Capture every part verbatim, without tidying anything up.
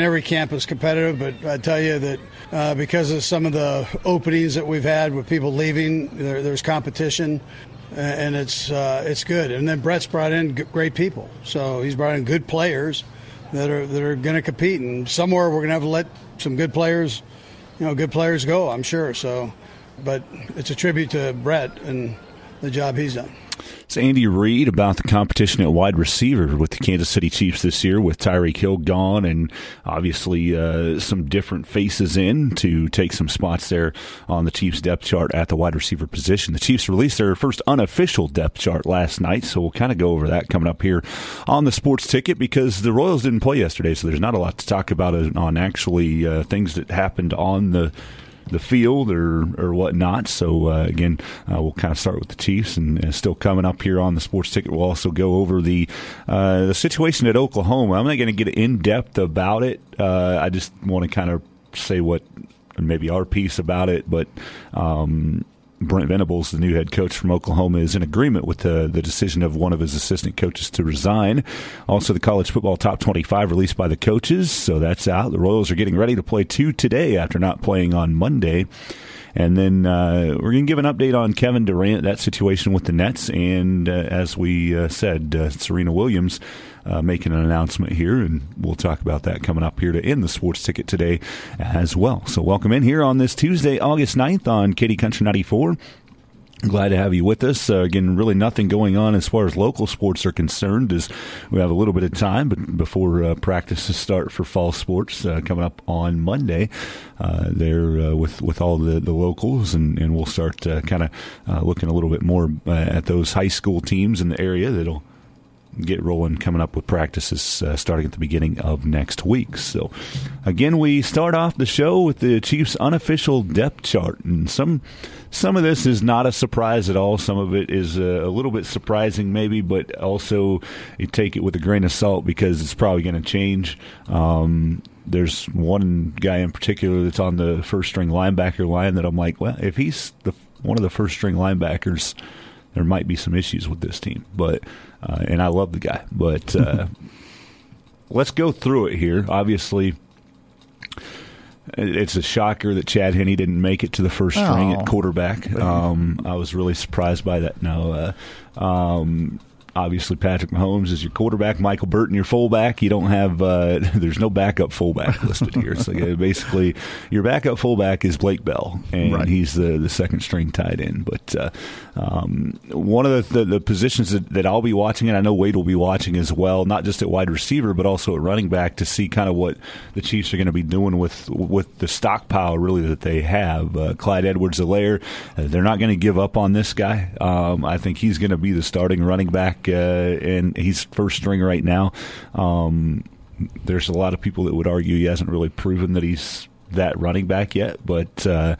Every camp is competitive, but I tell you that uh, because of some of the openings that we've had with people leaving, there, there's competition, and it's uh, it's good. And then Brett's brought in g- great people, so he's brought in good players that are that are going to compete. And somewhere we're going to have to let some good players, you know, good players go, I'm sure. So, but it's a tribute to Brett and the job he's done. It's Andy Reid about the competition at wide receiver with the Kansas City Chiefs this year, with Tyreek Hill gone and obviously uh, some different faces in to take some spots there on the Chiefs depth chart at the wide receiver position. The Chiefs released their first unofficial depth chart last night, so we'll kind of go over that coming up here on the Sports Ticket, because the Royals didn't play yesterday, so there's not a lot to talk about on actually uh, things that happened on the the field or or whatnot. So uh, again, uh, we'll kind of start with the Chiefs, and uh, still coming up here on the Sports Ticket, we'll also go over the uh, the situation at Oklahoma. I'm not going to get in depth about it. Uh, I just want to kind of say what maybe our piece about it, but. Um, Brent Venables, the new head coach from Oklahoma, is in agreement with the, the decision of one of his assistant coaches to resign. Also, the college football top twenty-five released by the coaches, so that's out. The Royals are getting ready to play two today after not playing on Monday. And then uh, we're going to give an update on Kevin Durant, that situation with the Nets, and uh, as we uh, said, uh, Serena Williams uh, making an announcement here, and we'll talk about that coming up here to end the Sports Ticket today as well. So welcome in here on this Tuesday, August ninth on Katy Country ninety-four. Glad to have you with us. Uh, again, really nothing going on as far as local sports are concerned, as we have a little bit of time but before uh, practices start for fall sports uh, coming up on Monday. Uh, there uh, with with all the, the locals, and, and we'll start uh, kind of uh, looking a little bit more uh, at those high school teams in the area that'll get rolling coming up with practices uh, starting at the beginning of next week. So, again, we start off the show with the Chiefs' unofficial depth chart, and some some of this is not a surprise at all. Some of it is a, a little bit surprising maybe, but also you take it with a grain of salt because it's probably going to change. Um, there's one guy in particular that's on the first-string linebacker line that I'm like, well, if he's the one of the first-string linebackers, there might be some issues with this team, but uh, and I love the guy. But uh, let's go through it here. Obviously, it's a shocker that Chad Henne didn't make it to the first string oh. at quarterback. Um, I was really surprised by that. No, uh, um, obviously Patrick Mahomes is your quarterback, Michael Burton your fullback. You don't have uh, there's no backup fullback listed here. So basically, your backup fullback is Blake Bell, and right. he's the the second string tight end. But uh, um, one of the, the, the positions that, that I'll be watching, and I know Wade will be watching as well, not just at wide receiver but also at running back, to see kind of what the Chiefs are going to be doing with with the stockpile really that they have. Uh, Clyde Edwards-Helaire, uh, they're not going to give up on this guy. Um, I think he's going to be the starting running back. Uh, and he's first string right now. Um, there's a lot of people that would argue he hasn't really proven that he's that running back yet, but uh,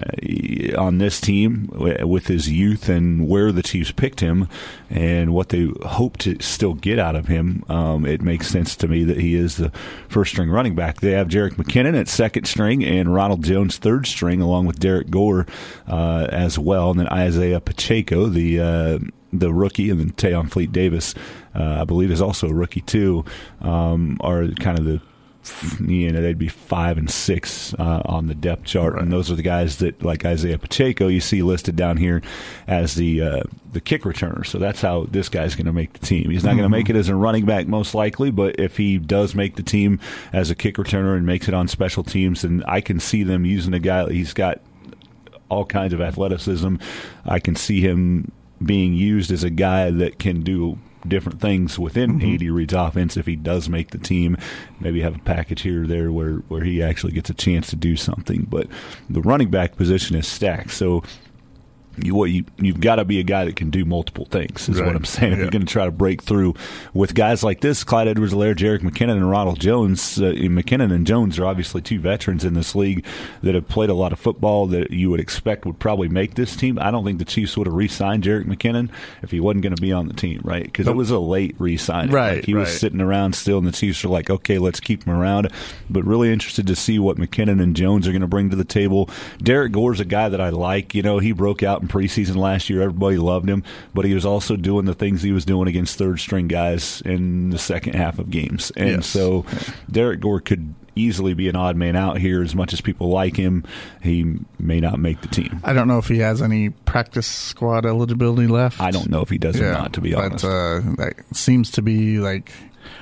on this team, with his youth and where the Chiefs picked him and what they hope to still get out of him, um, it makes sense to me that he is the first string running back. They have Jerick McKinnon at second string and Ronald Jones third string, along with Derek Gore uh, as well, and then Isaiah Pacheco, the uh, the rookie, and then Tayon Fleet Davis, uh, I believe, is also a rookie too, um, are kind of the, you know, they'd be five and six uh, on the depth chart, right. And those are the guys that, like Isaiah Pacheco, you see listed down here as the uh, the kick returner. So that's how this guy's going to make the team. He's not mm-hmm. going to make it as a running back most likely, but if he does make the team as a kick returner and makes it on special teams, then I can see them using a guy. He's got all kinds of athleticism. I can see him being used as a guy that can do different things within mm-hmm. Andy Reid's offense if he does make the team. Maybe have a package here or there where, where he actually gets a chance to do something. But the running back position is stacked. So you, what you, you've got to be a guy that can do multiple things, is right. what I'm saying. If yeah. you're going to try to break through with guys like this, Clyde Edwards-Helaire, Jerick McKinnon, and Ronald Jones. Uh, McKinnon and Jones are obviously two veterans in this league that have played a lot of football that you would expect would probably make this team. I don't think the Chiefs would have re-signed Jerick McKinnon if he wasn't going to be on the team, right? Because nope. it was a late re-signing. Right, like he right. was sitting around still, and the Chiefs are like, okay, let's keep him around. But really interested to see what McKinnon and Jones are going to bring to the table. Derek Gore's a guy that I like. You know, he broke out in preseason last year. Everybody loved him, but he was also doing the things he was doing against third-string guys in the second half of games. And yes. so Derek Gore could easily be an odd man out here. As much as people like him, he may not make the team. I don't know if he has any practice squad eligibility left. I don't know if he does yeah, or not, to be honest. But uh, that seems to be like,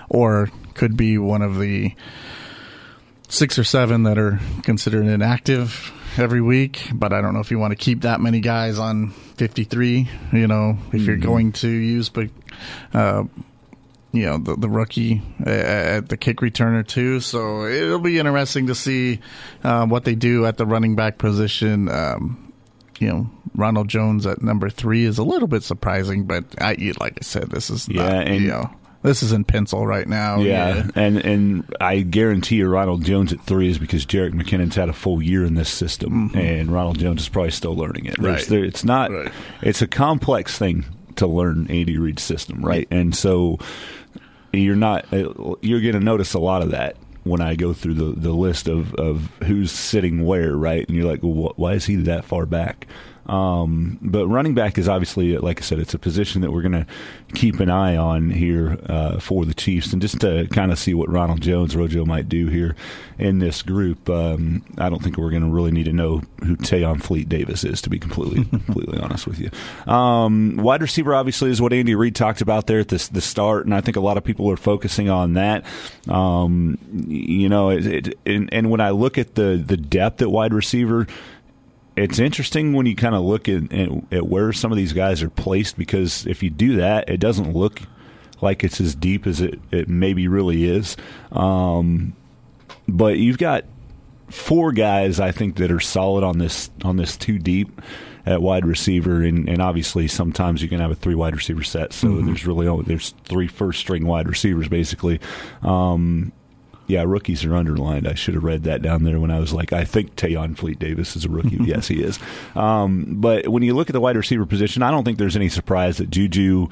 or could be one of the six or seven that are considered inactive every week. But I don't know if you want to keep that many guys on fifty-three, you know, if mm-hmm. you're going to use, but, uh, you know, the, the rookie at the kick returner too. So it'll be interesting to see uh, what they do at the running back position. Um, you know, Ronald Jones at number three is a little bit surprising, but I, like I said, this is yeah, not, and you know, this is in pencil right now. Yeah, yeah, and and I guarantee you Ronald Jones at three is because Jerick McKinnon's had a full year in this system, mm-hmm. and Ronald Jones is probably still learning it. Right. There, it's not. Right. It's a complex thing to learn Andy Reid's system, right? And so you're not. You're going to notice a lot of that when I go through the, the list of, of who's sitting where, right? And you're like, well, why is he that far back? Um, but running back is obviously, like I said, it's a position that we're going to keep an eye on here uh, for the Chiefs, and just to kind of see what Ronald Jones, Rojo, might do here in this group. Um, I don't think we're going to really need to know who Tayon Fleet Davis is, to be completely completely honest with you. Um, wide receiver, obviously, is what Andy Reid talked about there at the, the start, and I think a lot of people are focusing on that. Um, you know, it, it, and, and when I look at the, the depth at wide receiver, it's interesting when you kind of look at, at, at where some of these guys are placed, because if you do that, it doesn't look like it's as deep as it, it maybe really is. Um, but you've got four guys, I think, that are solid on this on this two deep at wide receiver, and, and obviously sometimes you can have a three wide receiver set, so mm-hmm. there's really only there's three first string wide receivers basically. Um, Yeah, rookies are underlined. I should have read that down there when I was like, I think Tayon Fleet Davis is a rookie. Yes, he is. Um, but when you look at the wide receiver position, I don't think there's any surprise that Juju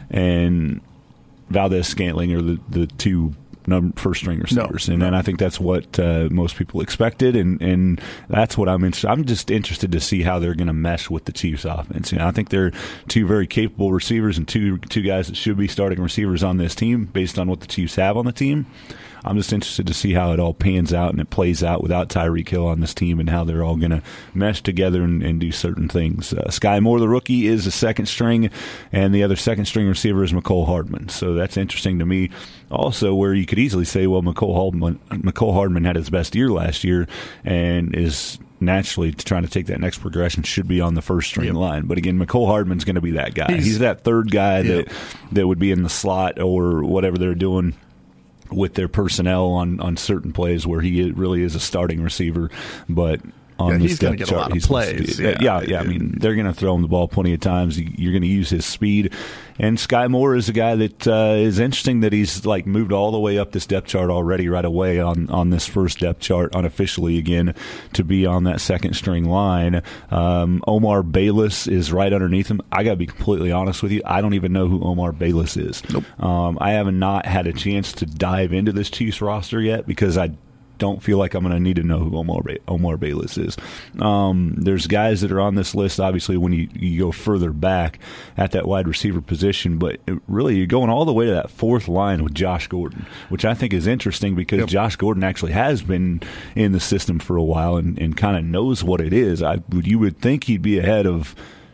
and Valdez-Scantling are the, the two number, first-string receivers. No, and, no. and I think that's what uh, most people expected, and, and that's what I'm interested I'm just interested to see how they're going to mesh with the Chiefs' offense. You know, I think they're two very capable receivers and two two guys that should be starting receivers on this team based on what the Chiefs have on the team. I'm just interested to see how it all pans out and it plays out without Tyreek Hill on this team, and how they're all going to mesh together and, and do certain things. Uh, Sky Moore, the rookie, is a second string, and the other second string receiver is Mecole Hardman. So that's interesting to me. Also, where you could easily say, well, Mecole Hardman, Mecole Hardman had his best year last year and is naturally trying to take that next progression, should be on the first string yep. line. But again, Mecole Hardman's going to be that guy. He's, He's that third guy yep. that that would be in the slot or whatever they're doing with their personnel on, on certain plays where he really is a starting receiver, but on yeah, the he's going to get chart, a lot of plays. Yeah, yeah, yeah. I mean, they're going to throw him the ball plenty of times. You're going to use his speed. And Sky Moore is a guy that uh, is interesting that he's like moved all the way up this depth chart already right away on, on this first depth chart unofficially again to be on that second string line. Um, Omar Bayless is right underneath him. I got to be completely honest with you. I don't even know who Omar Bayless is. Nope. Um, I have not had a chance to dive into this Chiefs roster yet because I don't feel like I'm going to need to know who Omar, ba- Omar Bayless is. Um, there's guys that are on this list, obviously, when you, you go further back at that wide receiver position, but it, really you're going all the way to that fourth line with Josh Gordon, which I think is interesting because yep. Josh Gordon actually has been in the system for a while and, and kind of knows what it is. I You would think he'd be ahead of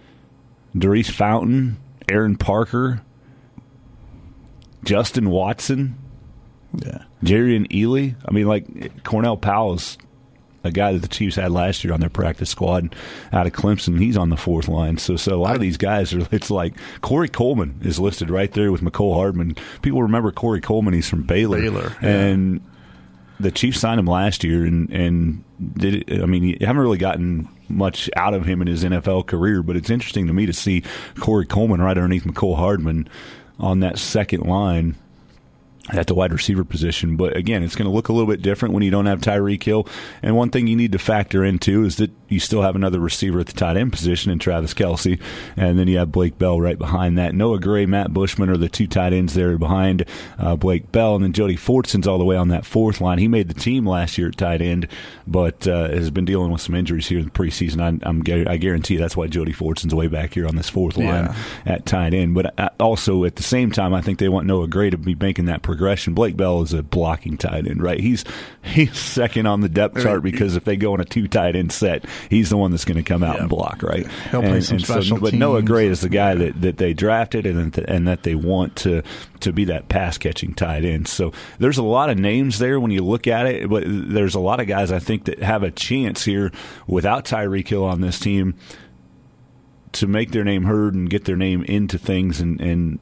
Darius Fountain, Aaron Parker, Justin Watson, yeah, Jerry and Ely. I mean, like Cornell Powell's a guy that the Chiefs had last year on their practice squad out of Clemson. He's on the fourth line. So, so a lot of these guys are. It's like Corey Coleman is listed right there with Mecole Hardman. People remember Corey Coleman. He's from Baylor, Baylor, yeah. and the Chiefs signed him last year. And and did it, I mean, you haven't really gotten much out of him in his N F L career, but it's interesting to me to see Corey Coleman right underneath Mecole Hardman on that second line at the wide receiver position. But again, it's going to look a little bit different when you don't have Tyreek Hill. And one thing you need to factor into is that you still have another receiver at the tight end position in Travis Kelce, and then you have Blake Bell right behind that. Noah Gray, Matt Bushman are the two tight ends there behind uh, Blake Bell, and then Jody Fortson's all the way on that fourth line. He made the team last year at tight end, but uh, has been dealing with some injuries here in the preseason. I, I'm, I guarantee you that's why Jody Fortson's way back here on this fourth line yeah. at tight end. But I, also at the same time, I think they want Noah Gray to be making that progression. Blake Bell is a blocking tight end, right? He's he's second on the depth chart because if they go on a two tight end set, he's the one that's going to come out yeah. and block, right? He'll and, play some and special so, But teams. Noah Gray is the guy that, that they drafted and that, and that they want to to be that pass-catching tight end. So there's a lot of names there when you look at it, but there's a lot of guys I think that have a chance here without Tyreek Hill on this team to make their name heard and get their name into things and, and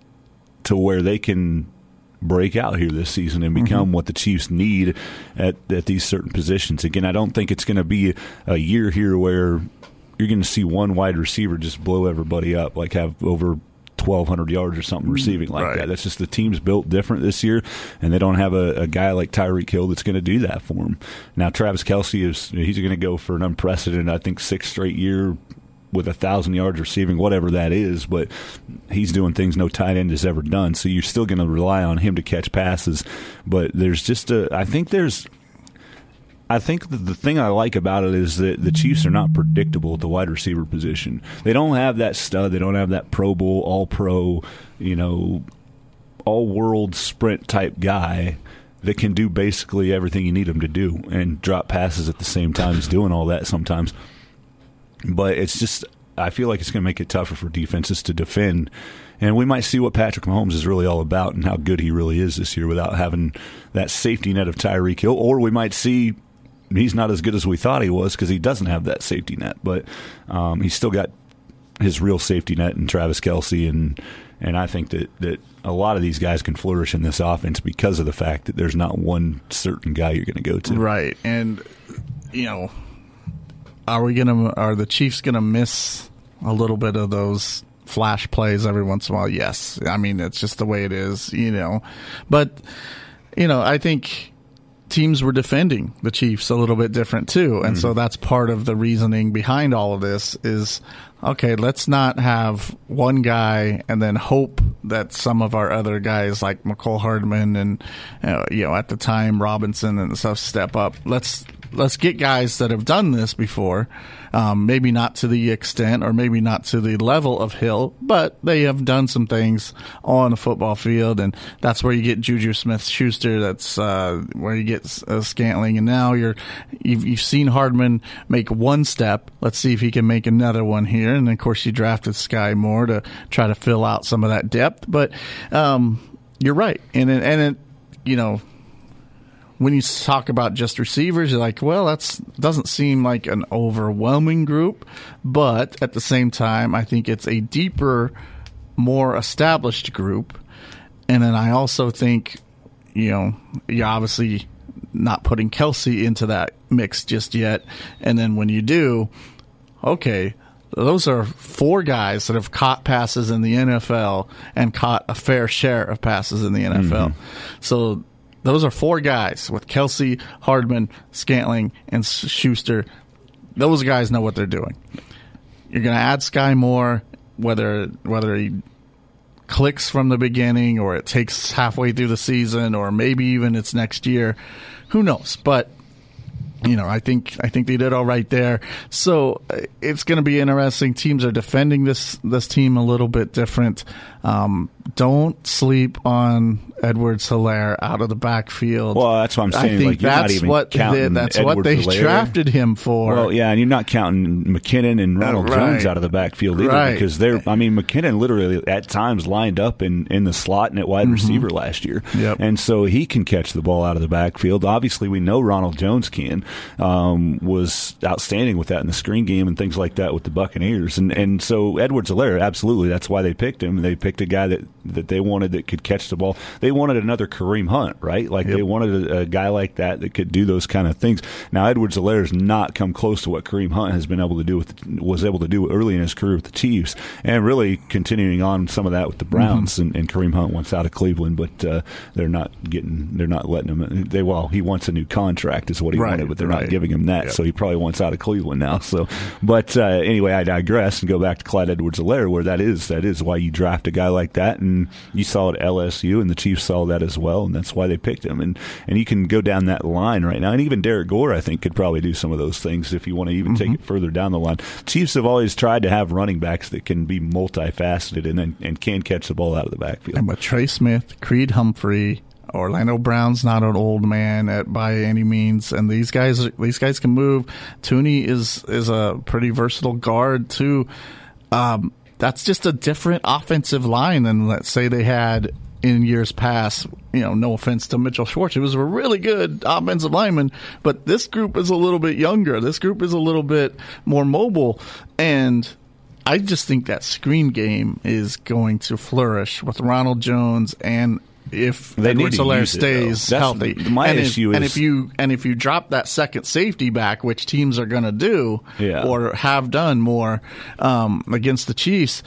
to where they can break out here this season and become mm-hmm. what the Chiefs need at, at these certain positions. Again, I don't think it's going to be a year here where you're going to see one wide receiver just blow everybody up, like have over twelve hundred yards or something receiving like right. that. That's just the team's built different this year, and they don't have a, a guy like Tyreek Hill that's going to do that for them. Now, Travis Kelce, is he's going to go for an unprecedented, I think, sixth straight year with a thousand yards receiving, whatever that is, but he's doing things no tight end has ever done. So you're still going to rely on him to catch passes. But there's just a, I think there's, I think the, the thing I like about it is that the Chiefs are not predictable at the wide receiver position. They don't have that stud. They don't have that Pro Bowl, All Pro, you know, all world sprint type guy that can do basically everything you need him to do and drop passes at the same time as doing all that sometimes. But it's just, I feel like it's going to make it tougher for defenses to defend. And we might see what Patrick Mahomes is really all about and how good he really is this year without having that safety net of Tyreek Hill. Or we might see he's not as good as we thought he was because he doesn't have that safety net. But um, he's still got his real safety net in Travis Kelce. And, and I think that, that a lot of these guys can flourish in this offense because of the fact that there's not one certain guy you're going to go to. Right. And, you know, Are we gonna? Are the Chiefs gonna miss a little bit of those flash plays every once in a while? Yes. I mean, it's just the way it is, you know. But you know, I think teams were defending the Chiefs a little bit different too, and mm-hmm. so that's part of the reasoning behind all of this. Is okay, let's not have one guy and then hope that some of our other guys like McCole Hardman and uh, you know at the time Robinson and stuff step up. Let's. Let's get guys that have done this before, um, maybe not to the extent or maybe not to the level of Hill, but they have done some things on the football field, and that's where you get Juju Smith-Schuster. That's uh, where you get uh, Scantling, and now you're you've, you've seen Hardman make one step. Let's see if he can make another one here, and of course you drafted Sky Moore to try to fill out some of that depth. But um, you're right, and it, and it, you know. When you talk about just receivers, you're like, well, that doesn't seem like an overwhelming group. But at the same time, I think it's a deeper, more established group. And then I also think, you know, you're obviously not putting Kelce into that mix just yet. And then when you do, okay, those are four guys that have caught passes in the N F L and caught a fair share of passes in the N F L. Mm-hmm. So those are four guys with Kelce, Hardman, Scantling, and Schuster. Those guys know what they're doing. You're going to add Sky Moore, whether whether he clicks from the beginning or it takes halfway through the season or maybe even it's next year. Who knows? But you know, I think I think they did all right there. So it's going to be interesting. Teams are defending this this team a little bit different. Um, don't sleep on Edwards-Helaire out of the backfield. Well, that's what I'm saying. I think like, you're that's not even what counting they, that's Edwards what they Helaire. drafted him for. Well, yeah, and you're not counting McKinnon and Ronald right. Jones out of the backfield either, right. because they're. I mean, McKinnon literally at times lined up in, in the slot and at wide mm-hmm. receiver last year, yep. and so he can catch the ball out of the backfield. Obviously, we know Ronald Jones can. Um, was outstanding with that in the screen game and things like that with the Buccaneers, and and so Edwards-Helaire, absolutely, that's why they picked him. They picked a guy that. that they wanted that could catch the ball. They they wanted another Kareem Hunt, right? Like yep. they wanted a, a guy like that that could do those kind of things. Now, Edwards-Helaire has not come close to what Kareem Hunt has been able to do with was able to do early in his career with the Chiefs, and really continuing on some of that with the Browns. Mm-hmm. And, and Kareem Hunt wants out of Cleveland, but uh, they're not getting, they're not letting him. They well, he wants a new contract, is what he right, wanted, but they're right. not giving him that. Yep. So he probably wants out of Cleveland now. So, but uh, anyway, I digress and go back to Clyde Edwards-Helaire, where that is that is why you draft a guy like that, and you saw it at L S U, and the Chiefs saw that as well, and that's why they picked him. And and you can go down that line right now, and even Derek Gore, I think, could probably do some of those things if you want to even mm-hmm. take it further down the line. Chiefs have always tried to have running backs that can be multifaceted and then and can catch the ball out of the backfield. And with Trey Smith, Creed Humphrey, Orlando Brown's not an old man at, by any means, and these guys these guys can move. Tooney is is a pretty versatile guard too. Um, that's just a different offensive line than, let's say, they had in years past. You know, no offense to Mitchell Schwartz, he was a really good offensive lineman, but this group is a little bit younger. This group is a little bit more mobile, and I just think that screen game is going to flourish with Ronald Jones, and if Edwards-Helaire stays healthy. My and issue if, is, and if you and if you drop that second safety back, which teams are going to do yeah. or have done more um, against the Chiefs,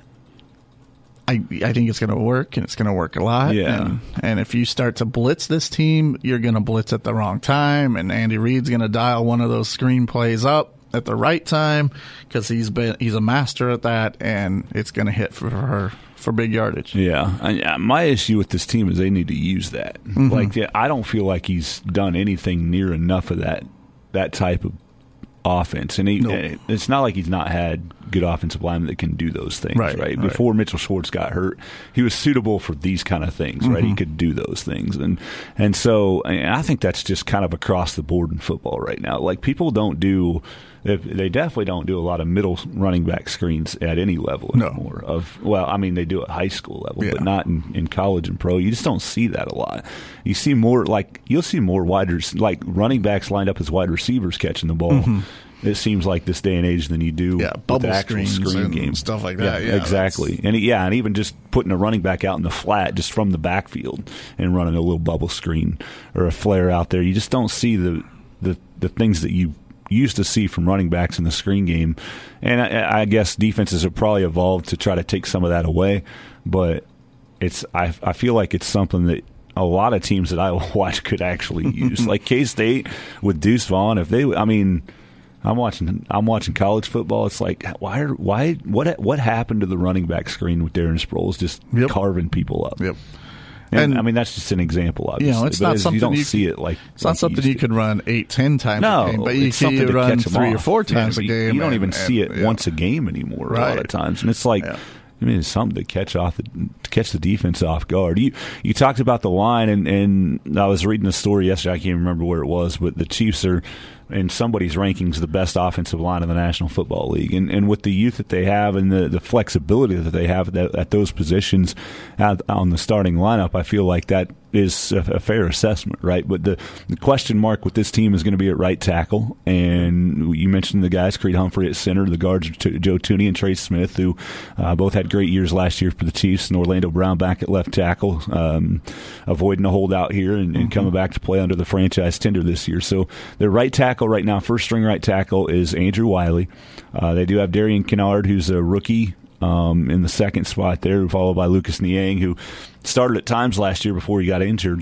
I I think it's going to work, and it's going to work a lot. Yeah. And, and if you start to blitz this team, you're going to blitz at the wrong time, and Andy Reid's going to dial one of those screen plays up at the right time because he's been he's a master at that, and it's going to hit for her for big yardage. Yeah. I, my issue with this team is they need to use that. Mm-hmm. Like, yeah, I don't feel like he's done anything near enough of that that type of offense, and he, nope. it's not like he's not had good offensive linemen that can do those things. Right, right? right. Before Mitchell Schwartz got hurt, he was suitable for these kind of things. Mm-hmm. Right, he could do those things, and and so and I think that's just kind of across the board in football right now. Like, people don't do. They definitely don't do a lot of middle running back screens at any level no. anymore. Of well, I mean, they do at high school level, yeah. but not in, in college and pro. You just don't see that a lot. You see more like you'll see more wide like running backs lined up as wide receivers catching the ball. Mm-hmm. It seems like this day and age than you do yeah, with bubble the actual screens screen and game stuff like that. Yeah, yeah exactly. And yeah, and even just putting a running back out in the flat just from the backfield and running a little bubble screen or a flare out there. You just don't see the the, the things that you used to see from running backs in the screen game. And I, I guess defenses have probably evolved to try to take some of that away, but it's I, I feel like it's something that a lot of teams that I watch could actually use. Like K-State with Deuce Vaughn, if they I mean I'm watching I'm watching college football, it's like why are, why what what happened to the running back screen with Darren Sproles just yep. carving people up? Yep. And, and I mean, that's just an example, obviously. You know, it's not something you don't you see can, it like it's not like something you, you could run eight, ten times no, a game, but you it's can something run to three off. or four times yeah, a game. You don't and, even and, see it yeah. once a game anymore. Right. A lot of times, and it's like, yeah. I mean, it's something to catch off the, to catch the defense off guard. You you talked about the line, and and I was reading a story yesterday. I can't remember where it was, but the Chiefs are, in somebody's rankings, the best offensive line in the National Football League. And and with the youth that they have and the, the flexibility that they have at, at those positions at, on the starting lineup, I feel like that is a, a fair assessment, right? But the, the question mark with this team is going to be at right tackle. And you mentioned the guys, Creed Humphrey at center, the guards, Joe Tooney and Trey Smith, who uh, both had great years last year for the Chiefs, and Orlando Brown back at left tackle, um, avoiding a holdout here and, and mm-hmm. coming back to play under the franchise tender this year. So their right tackle right now, first string right tackle, is Andrew Wiley. Uh, they do have Darian Kennard, who's a rookie, um, in the second spot there, followed by Lucas Niang, who started at times last year before he got injured.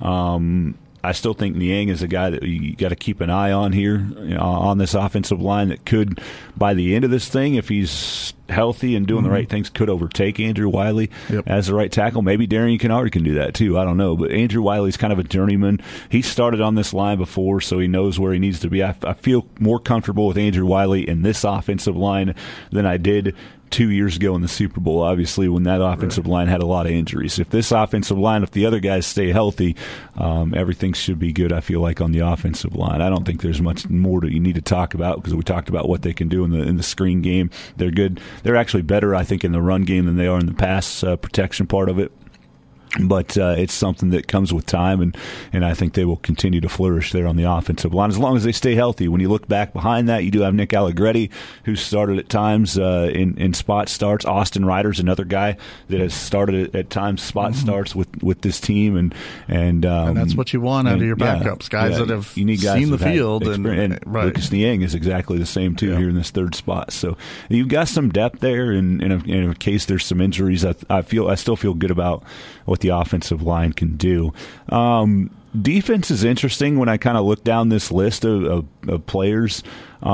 Um, I still think Niang is a guy that you got to keep an eye on here, you know, on this offensive line that could, by the end of this thing, if he's healthy and doing mm-hmm. the right things, could overtake Andrew Wiley yep. as the right tackle. Maybe Darian Kennard can do that too. I don't know. But Andrew Wiley's kind of a journeyman. He started on this line before, so he knows where he needs to be. I, I feel more comfortable with Andrew Wiley in this offensive line than I did two years ago in the Super Bowl, obviously, when that offensive right. line had a lot of injuries. If this offensive line, if the other guys stay healthy, um, everything should be good, I feel like, on the offensive line. I don't think there's much more that you need to talk about because we talked about what they can do in the in the screen game. They're good. They're actually better, I think, in the run game than they are in the pass uh, protection part of it. But uh, it's something that comes with time, and, and I think they will continue to flourish there on the offensive line as long as they stay healthy. When you look back behind that, you do have Nick Allegretti, who started at times uh, in, in spot starts. Austin Ryder's another guy that has started at, at times spot mm-hmm. starts with, with this team. And and, um, and that's what you want out and, of your backups, yeah, guys yeah, that have you need guys seen the field. And, and right. Lucas Niang is exactly the same, too, yeah. here in this third spot. So you've got some depth there, and in, in, in case there's some injuries, I, I feel I still feel good about what the offensive line can do. Um, defense is interesting when I kind of look down this list of, of, of players.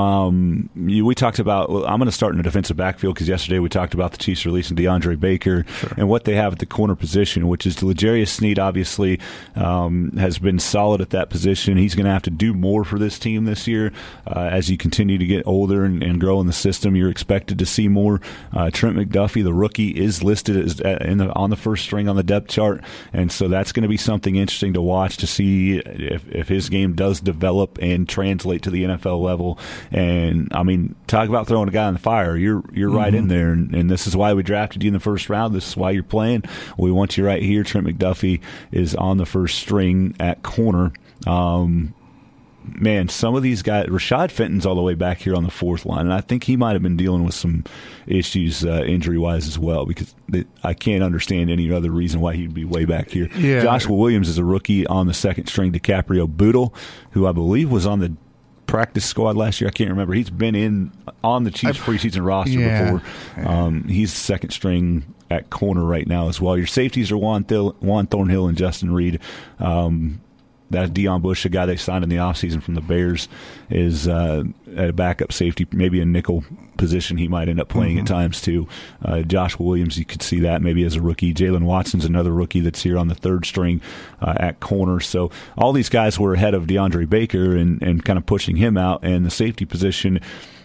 Um, you, we talked about, well, I'm going to start in the defensive backfield because yesterday we talked about the Chiefs releasing DeAndre Baker sure. and what they have at the corner position, which is L'Jarius Sneed obviously um, has been solid at that position. He's going to have to do more for this team this year. Uh, as you continue to get older and, and grow in the system, you're expected to see more. Uh, Trent McDuffie, the rookie, is listed as in the, on the first string on the depth chart, and so that's going to be something interesting to watch to see if, if his game does develop and translate to the N F L level. And I mean, talk about throwing a guy on the fire. You're you're mm-hmm. right in there, and, and this is why we drafted you in the first round. This is why you're playing. We want you right here. Trent McDuffie is on the first string at corner. Um, man, some of these guys, Rashad Fenton's all the way back here on the fourth line, and I think he might have been dealing with some issues uh, injury-wise as well, because they, I can't understand any other reason why he'd be way back here. Yeah. Joshua Williams is a rookie on the second string. DiCaprio Bootle, who I believe was on the practice squad last year. I can't remember. He's been in on the Chiefs preseason roster yeah, before. Yeah. Um, he's second string at corner right now as well. Your safeties are Juan, Thil- Juan Thornhill and Justin Reed. Um, That's Deon Bush, a guy they signed in the offseason from the Bears, is uh, at a backup safety, maybe a nickel position he might end up playing mm-hmm. at times too. Uh, Josh Williams, you could see that maybe as a rookie. Jalen Watson's another rookie that's here on the third string uh, at corner. So all these guys were ahead of DeAndre Baker and, and kind of pushing him out. And the safety position,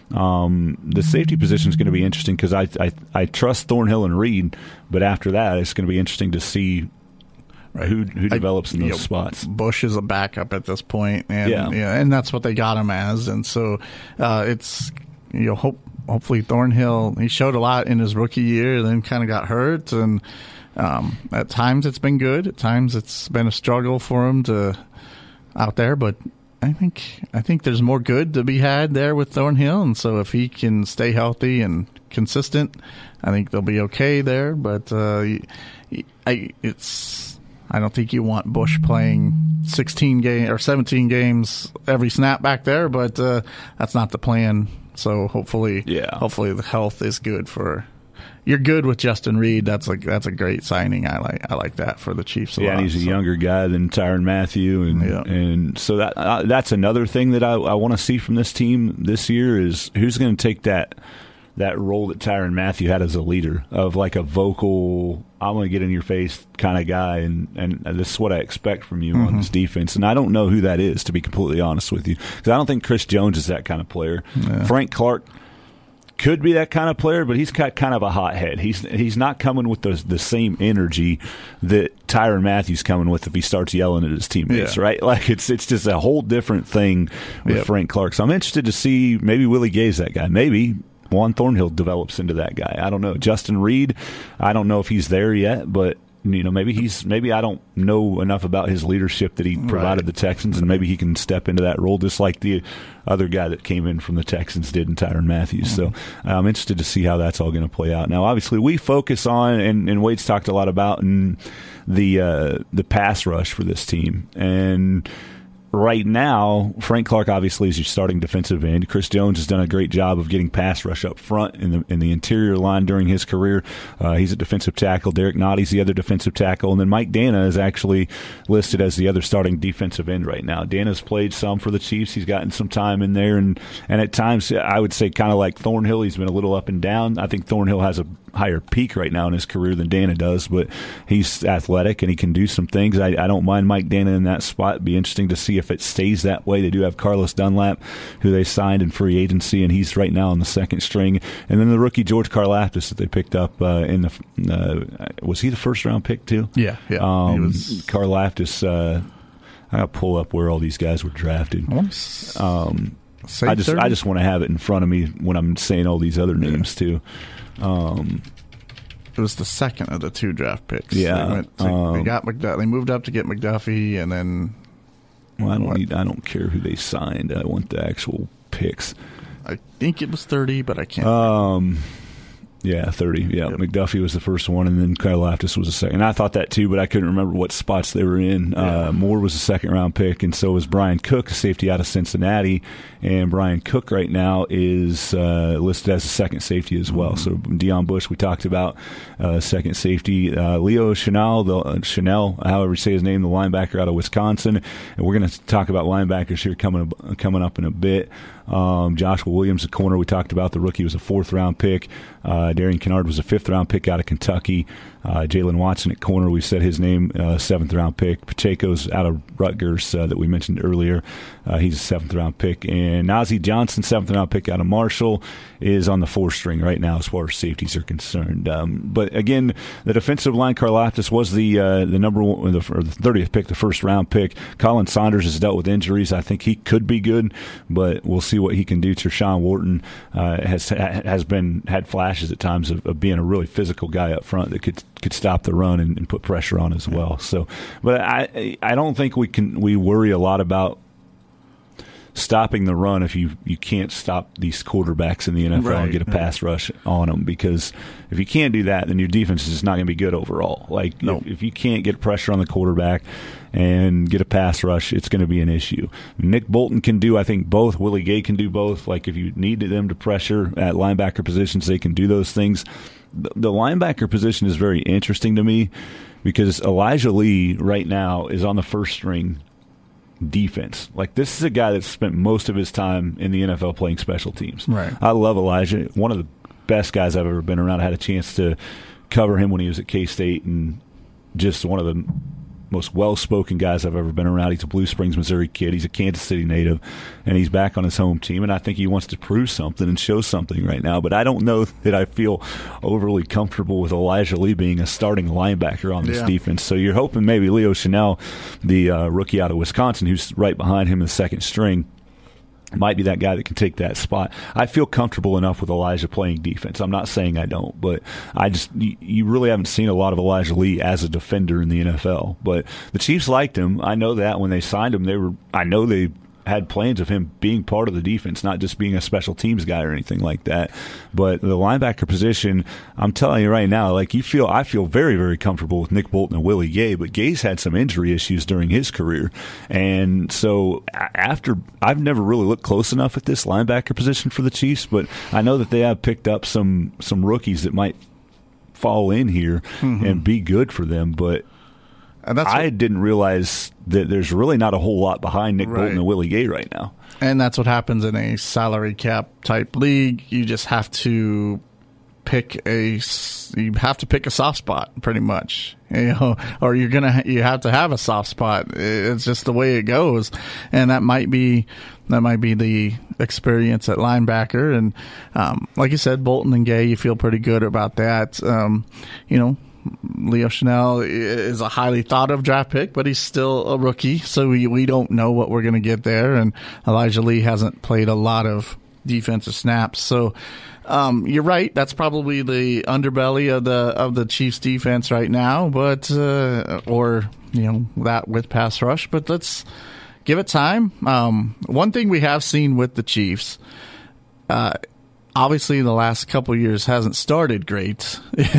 um, the safety position is going to be interesting because I, I I trust Thornhill and Reed, but after that it's going to be interesting to see Right. Who who develops I, in those you know, spots? Bush is a backup at this point, and yeah. yeah, and that's what they got him as. And so uh, it's you know hope hopefully Thornhill, he showed a lot in his rookie year, then kind of got hurt, and um, at times it's been good, at times it's been a struggle for him to out there, but I think I think there's more good to be had there with Thornhill, and so if he can stay healthy and consistent, I think they'll be okay there. But uh, I, it's. I don't think you want Bush playing sixteen game or seventeen games every snap back there, but uh, that's not the plan. So hopefully, yeah. hopefully the health is good for. You're good with Justin Reed. That's like that's a great signing. I like I like that for the Chiefs. A yeah, lot, and he's so. a younger guy than Tyrann Mathieu, and yeah. and so that uh, that's another thing that I, I want to see from this team this year is who's going to take that. that role that Tyrann Mathieu had as a leader of like a vocal, I'm going to get in your face kind of guy, and, and this is what I expect from you mm-hmm. on this defense. And I don't know who that is, to be completely honest with you, because I don't think Chris Jones is that kind of player. Yeah. Frank Clark could be that kind of player, but he's got kind of a hot head. He's he's not coming with the the same energy that Tyrann Mathieu's coming with if he starts yelling at his teammates, yeah. right? Like it's it's just a whole different thing with yep. Frank Clark. So I'm interested to see maybe Willie Gay's that guy. Maybe Juan Thornhill develops into that guy. I don't know. Justin Reed, I don't know if he's there yet, but you know, maybe he's maybe I don't know enough about his leadership that he provided right. the Texans, and maybe he can step into that role just like the other guy that came in from the Texans did in Tyrann Mathieu. Mm-hmm. So I'm interested to see how that's all going to play out. Now, obviously, we focus on, and, and Wade's talked a lot about, in the uh, the pass rush for this team, and right now, Frank Clark obviously is your starting defensive end. Chris Jones has done a great job of getting pass rush up front in the in the interior line during his career. Uh, he's a defensive tackle. Derek Notty's the other defensive tackle. And then Mike Dana is actually listed as the other starting defensive end right now. Dana's played some for the Chiefs. He's gotten some time in there. And, and at times, I would say kind of like Thornhill, he's been a little up and down. I think Thornhill has a higher peak right now in his career than Dana does, but he's athletic and he can do some things. I, I don't mind Mike Dana in that spot. It'd be interesting to see if it stays that way. They do have Carlos Dunlap, who they signed in free agency, and he's right now on the second string. And then the rookie George Karlaftis that they picked up uh, in the uh, was he the first round pick too? Yeah, yeah. Um, he was Karlaftis. Uh, I gotta pull up where all these guys were drafted. Um, I just thirty? I just want to have it in front of me when I'm saying all these other names yeah. too. Um, it was the second of the two draft picks. Yeah, they, went to, um, they got McDuff- They moved up to get McDuffie, and then. Well, I don't need. I don't care who they signed. I want the actual picks. I think it was thirty, but I can't. Um. Yeah, thirty. Yeah, yep. McDuffie was the first one, and then Karlaftis was the second. And I thought that too, but I couldn't remember what spots they were in. Yeah. Uh, Moore was a second-round pick, and so was Brian Cook, a safety out of Cincinnati. And Brian Cook right now is uh, listed as a second safety as well. Mm-hmm. So Deion Bush, we talked about, uh, second safety. Uh, Leo Chanel, the, uh, Chanel, however you say his name, the linebacker out of Wisconsin. And we're going to talk about linebackers here coming coming up in a bit. Um, Joshua Williams, the corner we talked about, the rookie, was a fourth-round pick. Uh, Darian Kennard was a fifth-round pick out of Kentucky. Uh, Jalen Watson at corner, we said his name, uh, seventh-round pick. Pacheco's out of Rutgers uh, that we mentioned earlier. Uh, he's a seventh-round pick. And Nazeeh Johnson, seventh-round pick out of Marshall, is on the fourth string right now as far as safeties are concerned. Um, but, again, the defensive line, Karlaftis, was the uh, the number one, the, or the thirtieth pick, the first-round pick. Colin Saunders has dealt with injuries. I think he could be good, but we'll see what he can do. Tershawn Wharton uh, has has been had flashes at times of, of being a really physical guy up front that could could stop the run and, and put pressure on as well. So, but I I don't think we can we worry a lot about stopping the run if you, you can't stop these quarterbacks in the N F L right, and get a pass right. rush on them, because if you can't do that, then your defense is just not going to be good overall. Like nope. if, if you can't get pressure on the quarterback and get a pass rush, it's going to be an issue. Nick Bolton can do, I think, both. Willie Gay can do both. Like if you need them to pressure at linebacker positions, they can do those things. The, the linebacker position is very interesting to me because Elijah Lee right now is on the first string defense. Like, this is a guy that's spent most of his time in the N F L playing special teams. Right. I love Elijah. One of the best guys I've ever been around. I had a chance to cover him when he was at K-State, and just one of the most well-spoken guys I've ever been around. He's a Blue Springs, Missouri kid. He's a Kansas City native, and he's back on his home team, and I think he wants to prove something and show something right now. But I don't know that I feel overly comfortable with Elijah Lee being a starting linebacker on this yeah. defense. So you're hoping maybe Leo Chanel, the uh, rookie out of Wisconsin, who's right behind him in the second string, might be that guy that can take that spot. I feel comfortable enough with Elijah playing defense. I'm not saying I don't, but I just you, you really haven't seen a lot of Elijah Lee as a defender in the N F L. But the Chiefs liked him. I know that when they signed him, they were. I know they had plans of him being part of the defense, not just being a special teams guy or anything like that. But the linebacker position, I'm telling you right now, like you feel, I feel very, very comfortable with Nick Bolton and Willie Gay, but Gay's had some injury issues during his career. And so after, I've never really looked close enough at this linebacker position for the Chiefs, but I know that they have picked up some, some rookies that might fall in here mm-hmm. and be good for them. But And that's I what, didn't realize that there's really not a whole lot behind Nick right. Bolton and Willie Gay right now. And that's what happens in a salary cap type league. You just have to pick a you have to pick a soft spot pretty much, you know, or you're gonna you have to have a soft spot. It's just the way it goes, and that might be that might be the experience at linebacker. And um, like you said, Bolton and Gay, you feel pretty good about that. Um, you know. Leo Chanel is a highly thought of draft pick, but he's still a rookie, so we, we don't know what we're going to get there. And Elijah Lee hasn't played a lot of defensive snaps, so um, you're right. That's probably the underbelly of the of the Chiefs defense right now, but uh, or you know that with pass rush. But let's give it time. Um, one thing we have seen with the Chiefs. Uh, Obviously, the last couple of years hasn't started great,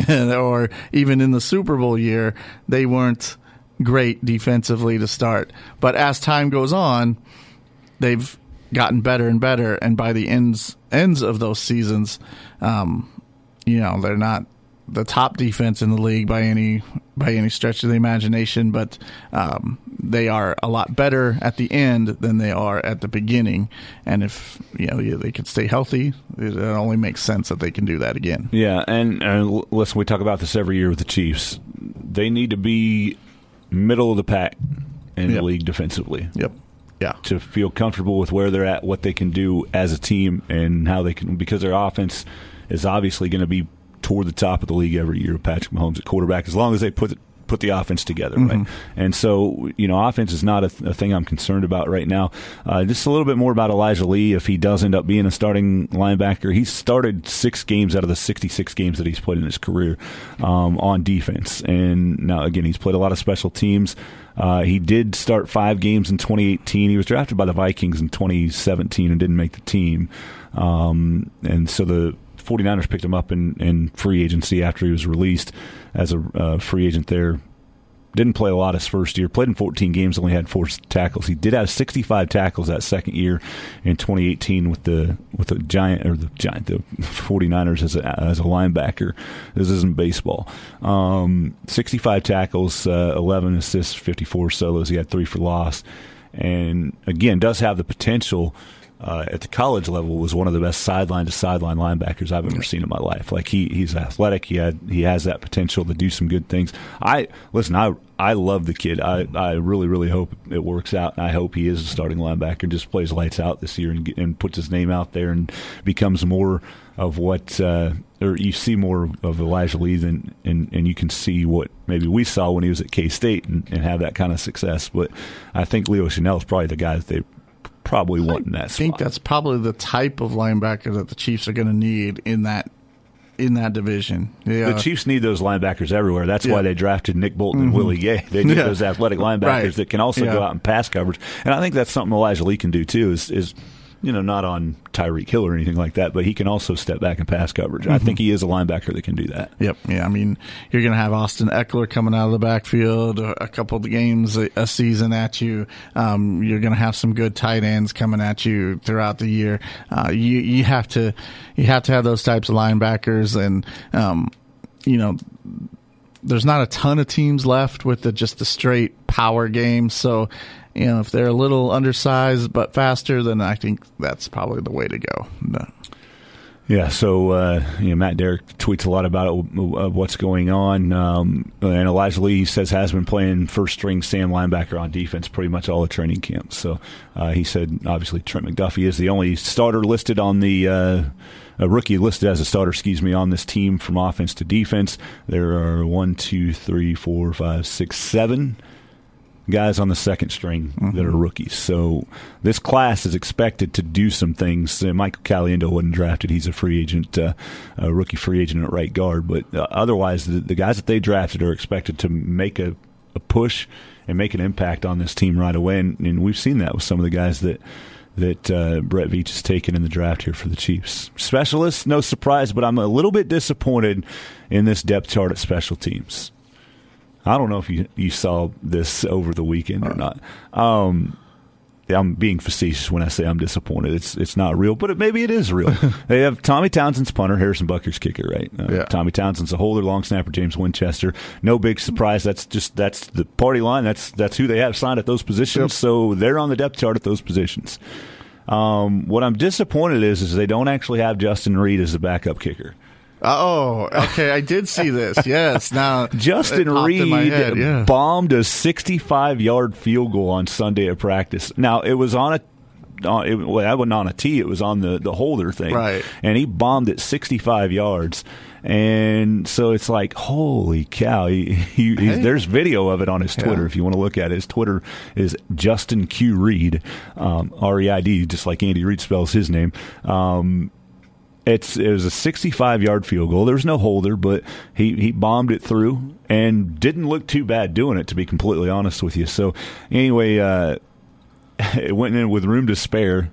or even in the Super Bowl year, they weren't great defensively to start. But as time goes on, they've gotten better and better, and by the ends ends of those seasons, um, you know, they're not the top defense in the league by any by any stretch of the imagination, but um, they are a lot better at the end than they are at the beginning. And if you know they can stay healthy, it only makes sense that they can do that again. Yeah, and, and listen, we talk about this every year with the Chiefs. They need to be middle of the pack in yep. the league defensively. Yep. Yeah. To feel comfortable with where they're at, what they can do as a team, and how they can, because their offense is obviously going to be toward the top of the league every year. Patrick Mahomes at quarterback, as long as they put put the offense together, right? Mm-hmm. And so, you know, offense is not a, th- a thing I'm concerned about right now. Uh, just a little bit more about Elijah Lee. If he does end up being a starting linebacker, he's started six games out of the sixty-six games that he's played in his career um, on defense. And now, again, he's played a lot of special teams. Uh, he did start five games in twenty eighteen. He was drafted by the Vikings in twenty seventeen and didn't make the team. Um, and so the 49ers picked him up in, in free agency after he was released as a uh, free agent there. Didn't play a lot his first year. Played in fourteen games, only had four tackles. He did have sixty-five tackles that second year in twenty eighteen with the with the Giant or the Giant the 49ers as a as a linebacker. This isn't baseball. Um, sixty-five tackles, uh, eleven assists, fifty-four solos. He had three for loss, and again does have the potential. Uh, at the college level, was one of the best sideline to sideline linebackers I've ever seen in my life. Like he, he's athletic. He had, he has that potential to do some good things. I listen. I, I love the kid. I, I really, really hope it works out. And I hope he is a starting linebacker and just plays lights out this year and, and puts his name out there and becomes more of what, uh, or you see more of Elijah Lee than, and, and you can see what maybe we saw when he was at K-State and, and have that kind of success. But I think Leo Chanel is probably the guy that they probably want in that spot. I think that's probably the type of linebacker that the Chiefs are going to need in that in that division. Yeah. The Chiefs need those linebackers everywhere. That's yeah. why they drafted Nick Bolton mm-hmm. and Willie Gay. They need yeah. those athletic linebackers right. that can also yeah. go out and pass coverage. And I think that's something Elijah Lee can do too. Is is you know not on Tyreek Hill or anything like that, but he can also step back and pass coverage. Mm-hmm. I think he is a linebacker that can do that. Yep. Yeah. I mean, you're going to have Austin Eckler coming out of the backfield a couple of games a, a season at you. Um, you're going to have some good tight ends coming at you throughout the year. Uh, you you have to you have to have those types of linebackers, and um, you know. There's not a ton of teams left with the, just the straight power game. So, you know, if they're a little undersized but faster, then I think that's probably the way to go. But. Yeah, so uh, you know, Matt Derrick tweets a lot about it, uh, what's going on. Um, and Elijah Lee, he says, has been playing first-string Sam linebacker on defense pretty much all the training camps. So uh, he said, obviously, Trent McDuffie is the only starter listed on the uh, – a rookie listed as a starter, excuse me, on this team from offense to defense. There are one, two, three, four, five, six, seven guys on the second string mm-hmm. that are rookies. So this class is expected to do some things. Uh, Michael Caliendo wasn't drafted. He's a free agent, uh, a rookie free agent at right guard. But uh, otherwise, the, the guys that they drafted are expected to make a, a push and make an impact on this team right away. And, and we've seen that with some of the guys that that uh, Brett Veach has taken in the draft here for the Chiefs. Specialists, no surprise, but I'm a little bit disappointed in this depth chart at special teams. I don't know if you, you saw this over the weekend or not. Um, I'm being facetious when I say I'm disappointed. It's it's not real, but it, maybe it is real. They have Tommy Townsend's punter, Harrison Butker's kicker, right? Uh, yeah. Tommy Townsend's a holder, long snapper, James Winchester. No big surprise. That's just that's the party line. That's that's who they have signed at those positions. Yep. So they're on the depth chart at those positions. Um, what I'm disappointed is is they don't actually have Justin Reed as the backup kicker. Oh, okay. I did see this. Yes. Now Justin Reed yeah. bombed a sixty-five-yard field goal on Sunday at practice. Now it was on a, on, it, well, that wasn't on a tee. It was on the, the holder thing, right? And he bombed it sixty-five yards. And so it's like, holy cow! He, he, hey. There's video of it on his Twitter yeah. if you want to look at it. His Twitter is Justin Q Reed, um, R E I D, just like Andy Reid spells his name. Um, It's it was a sixty-five-yard field goal. There was no holder, but he, he bombed it through and didn't look too bad doing it, to be completely honest with you. So anyway, uh, it went in with room to spare,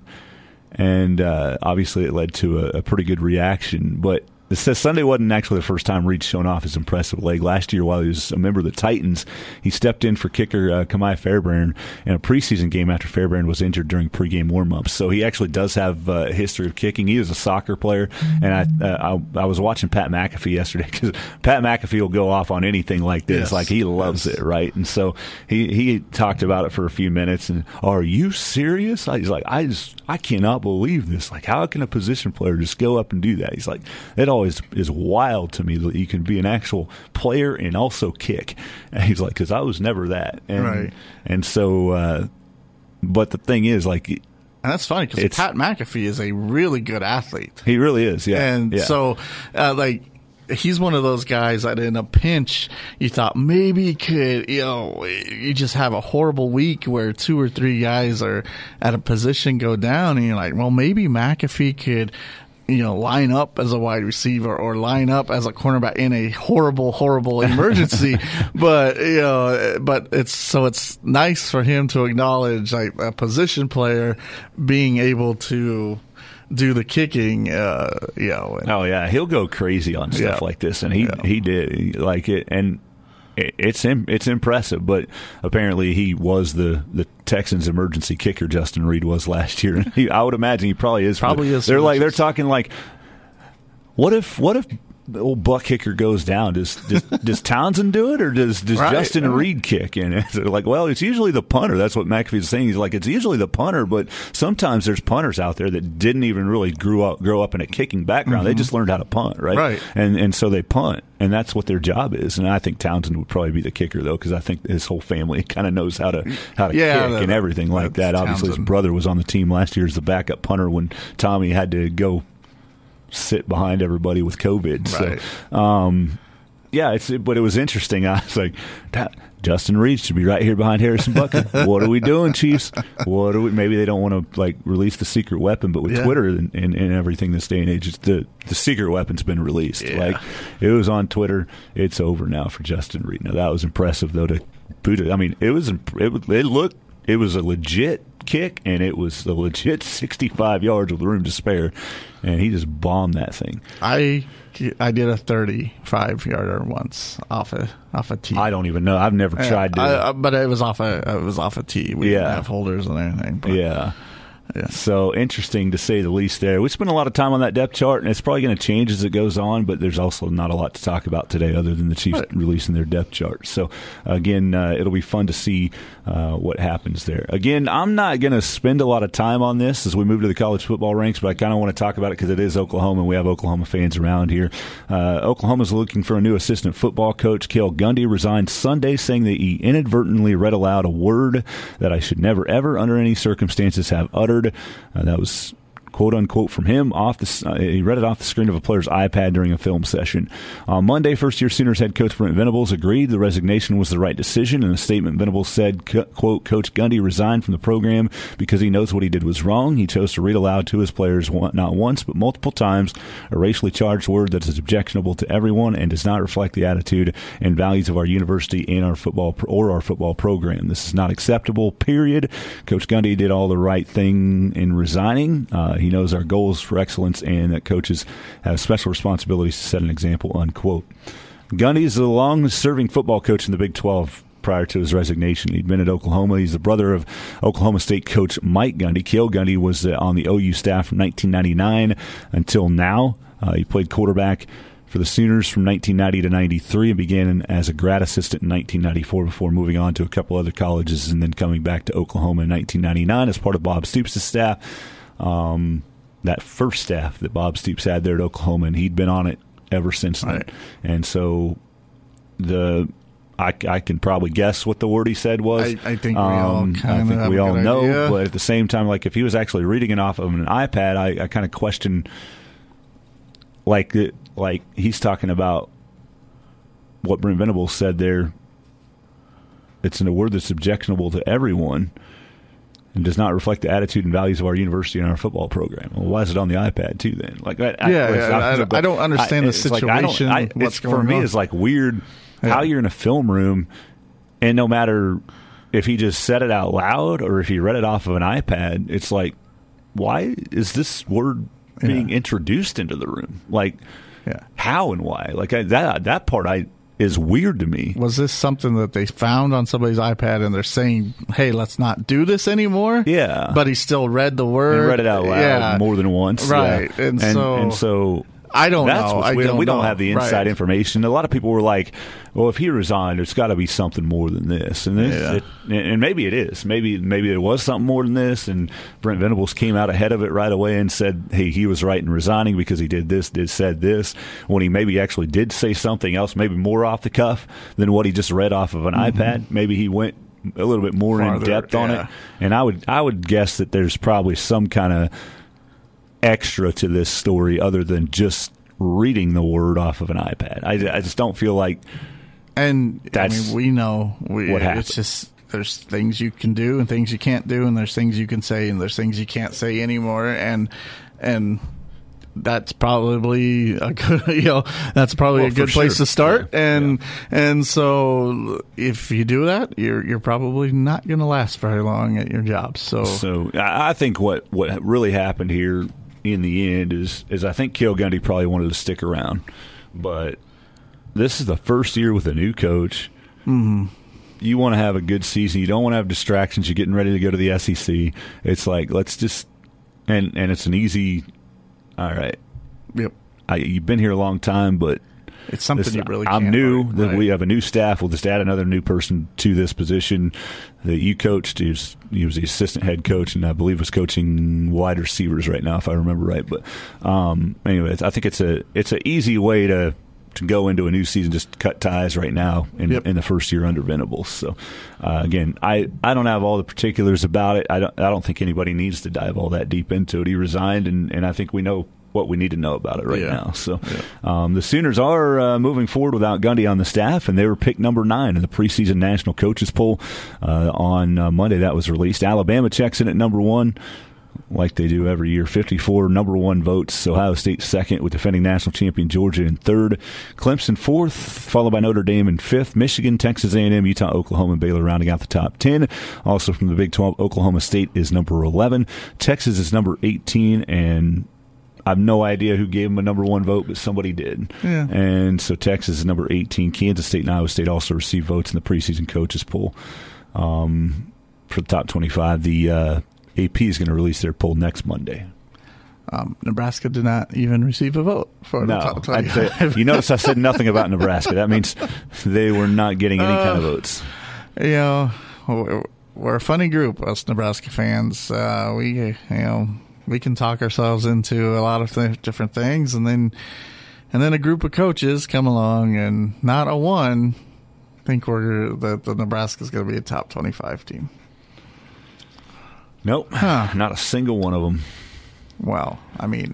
and uh, obviously it led to a, a pretty good reaction. But it says Sunday wasn't actually the first time Reed shown off his impressive leg. Last year, while he was a member of the Titans, he stepped in for kicker uh, Kamai Fairbairn in a preseason game after Fairbairn was injured during pregame warm-ups. So he actually does have uh, a history of kicking. He is a soccer player, and I uh, I, I was watching Pat McAfee yesterday because Pat McAfee will go off on anything like this. Yes. Like he loves yes. it, right? And so he he talked about it for a few minutes. And are you serious? He's like, I just I cannot believe this. Like, how can a position player just go up and do that? He's like, it all Is, is wild to me that you can be an actual player and also kick. And he's like, because I was never that. And, right. And so, uh, but the thing is, like, and that's funny because Pat McAfee is a really good athlete. He really is, yeah. And yeah. so, uh, like, he's one of those guys that in a pinch, you thought maybe he could, you know, you just have a horrible week where two or three guys are at a position go down, and you're like, well, maybe McAfee could, you know, line up as a wide receiver or line up as a cornerback in a horrible, horrible emergency. But, you know, but it's, so it's nice for him to acknowledge like a position player being able to do the kicking, uh, you know. And, oh yeah. He'll go crazy on stuff yeah. like this. And he, yeah. he did like it. And it's, it's impressive, but apparently he was the, the Texans emergency kicker. Justin Reed was last year. And he, I would imagine he probably is. Probably is. They're like, they're talking like, what if, what if, the old buck kicker goes down? Does does, does Townsend do it, or does does right, Justin right. Reed kick in it? They're like, well, it's usually the punter. That's what McAfee's saying. He's like, it's usually the punter, but sometimes there's punters out there that didn't even really grew up grow up in a kicking background. Mm-hmm. They just learned how to punt, right? Right. And and so they punt, and that's what their job is. And I think Townsend would probably be the kicker though, because I think his whole family kind of knows how to how to yeah, kick that, and everything like that. Townsend. Obviously, his brother was on the team last year as the backup punter when Tommy had to go sit behind everybody with COVID. Right. So, um, yeah, it's but it was interesting. I was like, Justin Reed should be right here behind Harrison Butker. What are we doing, Chiefs? What are we? Maybe they don't want to like release the secret weapon, but with yeah. Twitter and, and, and everything this day and age, it's the the secret weapon's been released. Yeah. Like it was on Twitter. It's over now for Justin Reed. Now that was impressive though to boot it. I mean, it was it, it looked it was a legit kick, and it was a legit sixty-five yards with room to spare, and he just bombed that thing. I I did a thirty-five yarder once off a off a tee. I don't even know. I've never yeah, tried to. I, I, but it was off a it was off a tee. We yeah. didn't have holders and everything. But, yeah. yeah. So interesting to say the least there. We spent a lot of time on that depth chart, and it's probably going to change as it goes on, but there's also not a lot to talk about today other than the Chiefs right. releasing their depth chart. So, again, uh, it'll be fun to see uh, what happens there. Again, I'm not going to spend a lot of time on this as we move to the college football ranks, but I kind of want to talk about it because it is Oklahoma, and we have Oklahoma fans around here. Uh, Oklahoma's looking for a new assistant football coach. Cale Gundy resigned Sunday, saying that he inadvertently read aloud a word that I should never, ever, under any circumstances, have uttered. Uh, that was quote unquote from him off the uh, he read it off the screen of a player's iPad during a film session. On Monday, first-year Sooners head coach Brent Venables agreed the resignation was the right decision. In a statement, Venables said, quote, Coach Gundy resigned from the program because he knows what he did was wrong. He chose to read aloud to his players not once but multiple times a racially charged word that is objectionable to everyone and does not reflect the attitude and values of our university and our football pro- or our football program. This is not acceptable, period. Coach Gundy did all the right thing in resigning. Uh, He knows our goals for excellence and that coaches have special responsibilities to set an example, unquote. Gundy is the longest-serving football coach in the Big twelve prior to his resignation. He'd been at Oklahoma. He's the brother of Oklahoma State coach Mike Gundy. Cale Gundy was uh, on the O U staff from nineteen ninety-nine until now. Uh, he played quarterback for the Sooners from nineteen ninety to ninety-three and began as a grad assistant in nineteen ninety-four before moving on to a couple other colleges and then coming back to Oklahoma in nineteen ninety-nine as part of Bob Stoops' staff. Um, that first staff that Bob Stoops had there at Oklahoma, and he'd been on it ever since then. Right. And so the I, I can probably guess what the word he said was. I, I think we all um, kind I think of we all know, idea. But at the same time, like if he was actually reading it off of an iPad, I, I kind of question, like like he's talking about what Brent Venables said there. It's in a word that's objectionable to everyone and does not reflect the attitude and values of our university and our football program. Well, why is it on the iPad too then? Like, I, yeah, I, yeah, I, I don't understand I, the situation. Like, I don't, I, what's it's, going for me, on. it's like weird yeah. how you're in a film room, and no matter if he just said it out loud or if he read it off of an iPad, it's like, why is this word being yeah. introduced into the room? Like, yeah. how and why? Like I, that that part, I. is weird to me. Was this something that they found on somebody's iPad and they're saying, hey, let's not do this anymore? Yeah. But he still read the word. And read it out loud yeah. more than once. Right. Yeah. And, and, so, and so I don't that's know. What's I weird. don't we don't know. have the inside right. information. A lot of people were like, well, if he resigned, there's got to be something more than this. And this, yeah. it, and maybe it is. Maybe maybe there was something more than this, and Brent Venables came out ahead of it right away and said, hey, he was right in resigning because he did this, did said this, when he maybe actually did say something else, maybe more off the cuff than what he just read off of an mm-hmm. iPad. Maybe he went a little bit more Farther, in depth on yeah. it. And I would I would guess that there's probably some kind of extra to this story other than just reading the word off of an iPad. I, I just don't feel like and that's I mean, we know we, what it's just there's things you can do and things you can't do, and there's things you can say and there's things you can't say anymore, and and that's probably a good, you know, that's probably well, a good place sure. to start. Yeah. And yeah. and so if you do that, you're you're probably not going to last very long at your job. So so I think what, what really happened here in the end is is I think Cale Gundy probably wanted to stick around, but this is the first year with a new coach. Mm-hmm. You want to have a good season. You don't want to have distractions. You're getting ready to go to the S E C. It's like let's just and and it's an easy. All right. Yep. I, you've been here a long time, but it's something this, you really I'm can't new. Right. That we have a new staff. We'll just add another new person to this position that you coached. He was, he was the assistant head coach, and I believe was coaching wide receivers right now, if I remember right. But um, anyway, I think it's a it's an easy way to to go into a new season, just cut ties right now in, yep. in the first year under Venables. So, uh, again, I, I don't have all the particulars about it. I don't I don't think anybody needs to dive all that deep into it. He resigned, and, and I think we know what we need to know about it right yeah. now. So, yeah. um, the Sooners are uh, moving forward without Gundy on the staff, and they were picked number nine in the preseason national coaches poll uh, on uh, Monday. That was released. Alabama checks in at number one, like they do every year. fifty-four number one votes. Ohio State second, with defending national champion Georgia in third. Clemson fourth, followed by Notre Dame in fifth. Michigan, Texas A and M, Utah, Oklahoma, and Baylor rounding out the top ten. Also from the Big twelve, Oklahoma State is number eleven. Texas is number eighteen, and I have no idea who gave them a number one vote, but somebody did. Yeah. And so Texas is number eighteen. Kansas State and Iowa State also received votes in the preseason coaches poll um, for the top twenty-five. The uh, A P is going to release their poll next Monday. Um, Nebraska did not even receive a vote for no, the top twenty-five. Say, you notice I said nothing about Nebraska. That means they were not getting any uh, kind of votes. You know, we're, we're a funny group, us Nebraska fans. Uh, we, you know, we can talk ourselves into a lot of th- different things, and then and then a group of coaches come along, and not a one think we're that the Nebraska's going to be a top twenty-five team. Nope, huh. Not a single one of them. Well, I mean,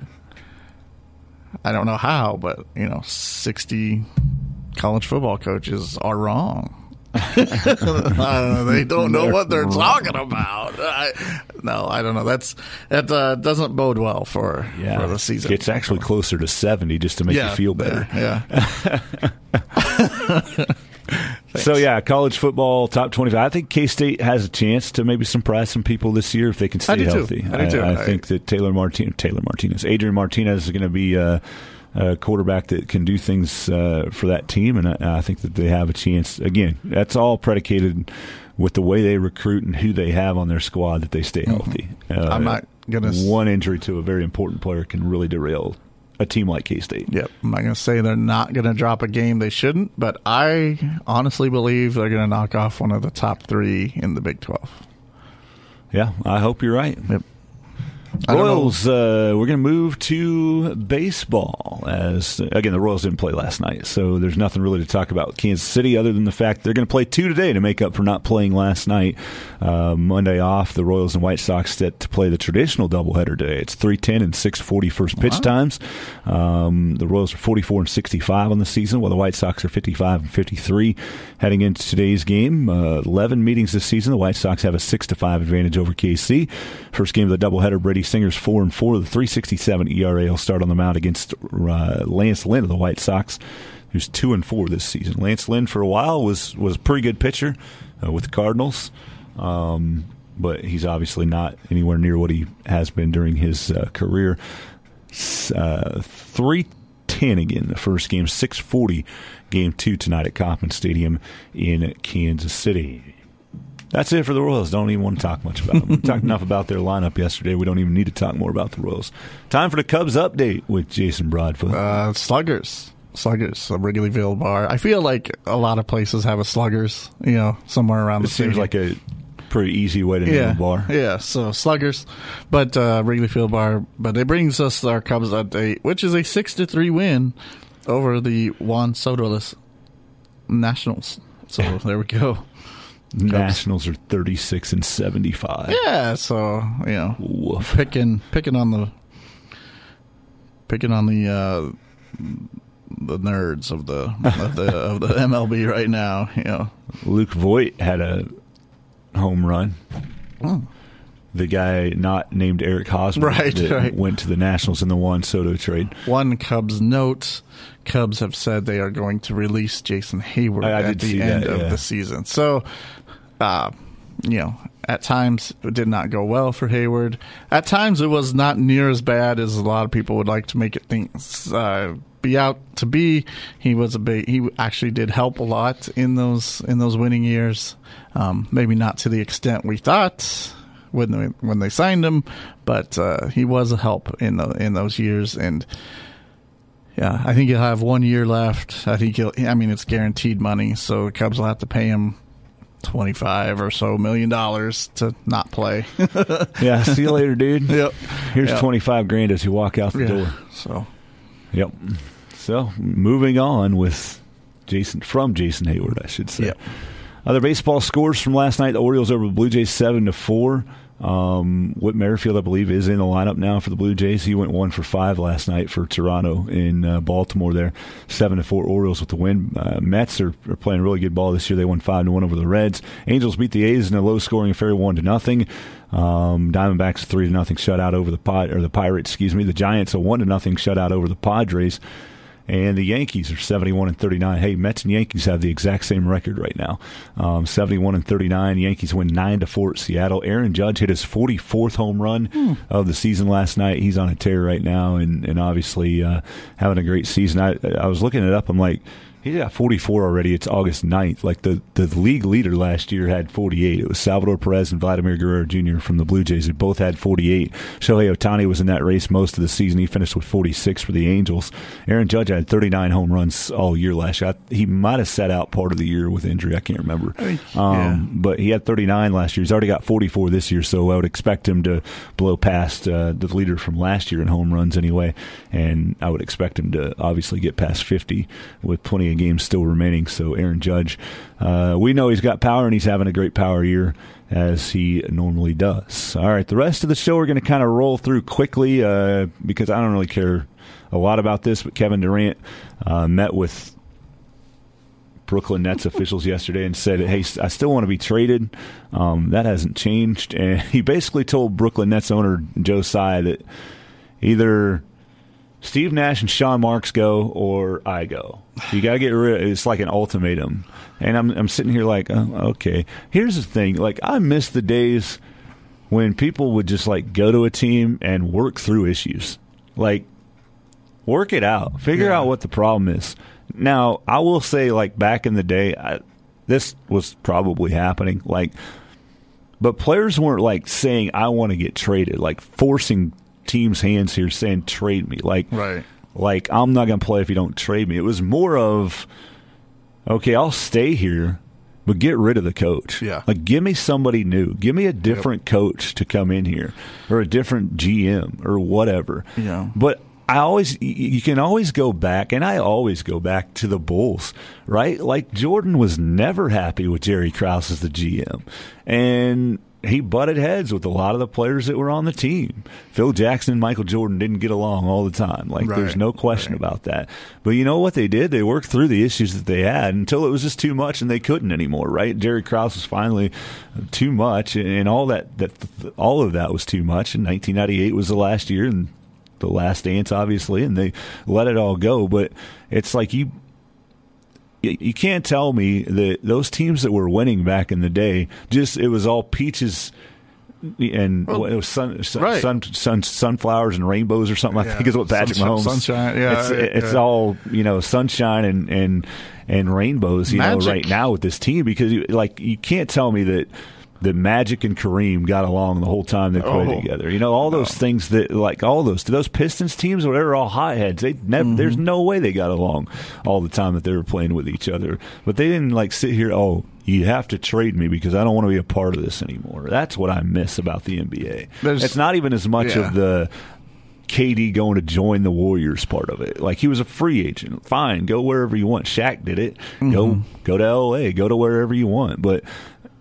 I don't know how, but you know, sixty college football coaches are wrong. I don't know, they don't know what they're talking about. I, no, I don't know. That's that uh, doesn't bode well for, yeah, for the season. It's actually closer to seventy, just to make yeah, you feel better. Yeah. yeah. So, yeah, college football, top twenty-five. I think K-State has a chance to maybe surprise some people this year if they can stay I do healthy. Too. I do too. I, I I, think that Taylor Martinez, Taylor Martinez, Adrian Martinez is going to be a, a quarterback that can do things uh, for that team, and I, I think that they have a chance. Again, that's all predicated with the way they recruit and who they have on their squad that they stay healthy. Mm-hmm. Uh, I'm not going to... One injury to a very important player can really derail a team like K-State. Yep. I'm not going to say they're not going to drop a game they shouldn't, but I honestly believe they're going to knock off one of the top three in the Big twelve. Yeah, I hope you're right. Yep. Royals, uh, we're going to move to baseball. As again, the Royals didn't play last night, so there's nothing really to talk about with Kansas City other than the fact they're going to play two today to make up for not playing last night. Uh, Monday off, the Royals and White Sox set to play the traditional doubleheader today. It's three ten and six forty first pitch wow. times. Um, the Royals are forty-four and sixty-five on the season, while the White Sox are fifty-five and fifty-three heading into today's game. Uh, eleven meetings this season. The White Sox have a six to five advantage over K C. First game of the doubleheader, Brady Singer's four and four. The three sixty-seven E R A will start on the mound against uh, Lance Lynn of the White Sox, who's two and four this season. Lance Lynn for a while was was a pretty good pitcher uh, with the Cardinals, um, but he's obviously not anywhere near what he has been during his uh, career. Uh, three ten again the first game. six forty game two tonight at Kauffman Stadium in Kansas City. That's it for the Royals. Don't even want to talk much about them. We talked enough about their lineup yesterday. We don't even need to talk more about the Royals. Time for the Cubs update with Jason Broadfoot. Uh, sluggers. Sluggers. A Wrigleyville bar. I feel like a lot of places have a Sluggers, you know, somewhere around it the city. It seems like a pretty easy way to name yeah, a bar. Yeah, so Sluggers. But uh, Wrigleyville bar. But it brings us our Cubs update, which is a six to three win over the Juan Soto-less Nationals. So there we go. Nationals are thirty-six and seventy-five. Yeah, so you know, Woof. picking picking on the picking on the uh, the nerds of the of the of the M L B right now. You know, Luke Voigt had a home run. Oh. The guy not named Eric Hosmer right, that right. went to the Nationals in the Juan Soto trade. One Cubs note: Cubs have said they are going to release Jason Hayward I, I at the end that, of yeah. the season. So, uh, you know, at times it did not go well for Hayward. At times it was not near as bad as a lot of people would like to make it think. Uh, be out to be. He was a big. He actually did help a lot in those in those winning years. Um, maybe not to the extent we thought when they, when they signed him, but uh, he was a help in the, in those years. And yeah, I think he'll have one year left. I think he'll. I mean, it's guaranteed money, so the Cubs will have to pay him twenty-five or so million dollars to not play. Yeah, see you later, dude. Yep. Here's yep. twenty-five grand as you walk out the yeah. door. So. Yep. So moving on with Jason from Jason Hayward, I should say. Yep. Other baseball scores from last night: the Orioles over the Blue Jays seven to four. Um, Whit Merrifield, I believe, is in the lineup now for the Blue Jays. He went one for five last night for Toronto in uh, Baltimore. There, seven to four Orioles with the win. Uh, Mets are, are playing really good ball this year. They won five to one over the Reds. Angels beat the A's in a low-scoring affair, one to nothing. Um, Diamondbacks three to nothing shutout over the Pi- or the Pirates. Excuse me. The Giants a one to nothing shutout over the Padres. And the Yankees are seventy-one and thirty-nine. Hey, Mets and Yankees have the exact same record right now. Um, seventy-one and thirty-nine. Yankees win nine to four at Seattle. Aaron Judge hit his forty-fourth home run hmm. of the season last night. He's on a tear right now, and and obviously uh, having a great season. I I was looking it up. I'm like, he got forty-four already. It's August ninth. Like the, the league leader last year had forty-eight. It was Salvador Perez and Vladimir Guerrero Junior from the Blue Jays who both had forty-eight. Shohei Ohtani was in that race most of the season. He finished with forty-six for the Angels. Aaron Judge had thirty-nine home runs all year last year. He might have sat out part of the year with injury. I can't remember. I mean, um, yeah. But he had thirty-nine last year. He's already got forty-four this year, so I would expect him to blow past uh, the leader from last year in home runs anyway. And I would expect him to obviously get past fifty with plenty of games still remaining. So Aaron Judge, uh, we know he's got power, and he's having a great power year as he normally does. All right, the rest of the show we're going to kind of roll through quickly uh, because I don't really care a lot about this, but Kevin Durant uh, met with Brooklyn Nets officials yesterday and said, hey, I still want to be traded. Um, that hasn't changed. And he basically told Brooklyn Nets owner Joe Tsai that either Steve Nash and Sean Marks go or I go. You got to get rid of it. It's like an ultimatum. And I'm I'm sitting here like, oh, okay. Here's the thing. Like, I miss the days when people would just, like, go to a team and work through issues. Like, work it out. Figure yeah. out what the problem is. Now, I will say, like, back in the day, I, this was probably happening. Like, but players weren't, like, saying, I want to get traded. Like, forcing teams' hands here saying, trade me. Like, right. like I'm not going to play if you don't trade me. It was more of, okay, I'll stay here, but get rid of the coach. Yeah. Like, give me somebody new. Give me a different yep. coach to come in here or a different G M or whatever. Yeah. But I always, you can always go back, and I always go back to the Bulls, right? Like, Jordan was never happy with Jerry Krause as the G M. And he butted heads with a lot of the players that were on the team. Phil Jackson and Michael Jordan didn't get along all the time. Like, right, there's no question right. about that. But you know what they did? They worked through the issues that they had until it was just too much and they couldn't anymore, right? Jerry Krause was finally too much, and all that, that all of that was too much. And nineteen ninety-eight was the last year and the last dance, obviously, and they let it all go. But it's like you you can't tell me that those teams that were winning back in the day, just it was all peaches and well, it was sun, sun, right. sun, sun, sunflowers and rainbows or something. Yeah. I think is what Patrick Sunshine, Mahomes. Sunshine, yeah, it's, yeah, it's yeah. all you know, sunshine and and and rainbows. You Magic. know, right now with this team because you, like you can't tell me that. that Magic and Kareem got along the whole time they played oh, together. You know, all those no. things that, like, all those, those Pistons teams, they were all hotheads. They never, mm-hmm. There's no way they got along all the time that they were playing with each other. But they didn't, like, sit here, oh, you have to trade me because I don't want to be a part of this anymore. That's what I miss about the N B A. There's, it's not even as much yeah. of the K D going to join the Warriors part of it. Like, he was a free agent. Fine, go wherever you want. Shaq did it. Mm-hmm. Go, go to L A. Go to wherever you want. But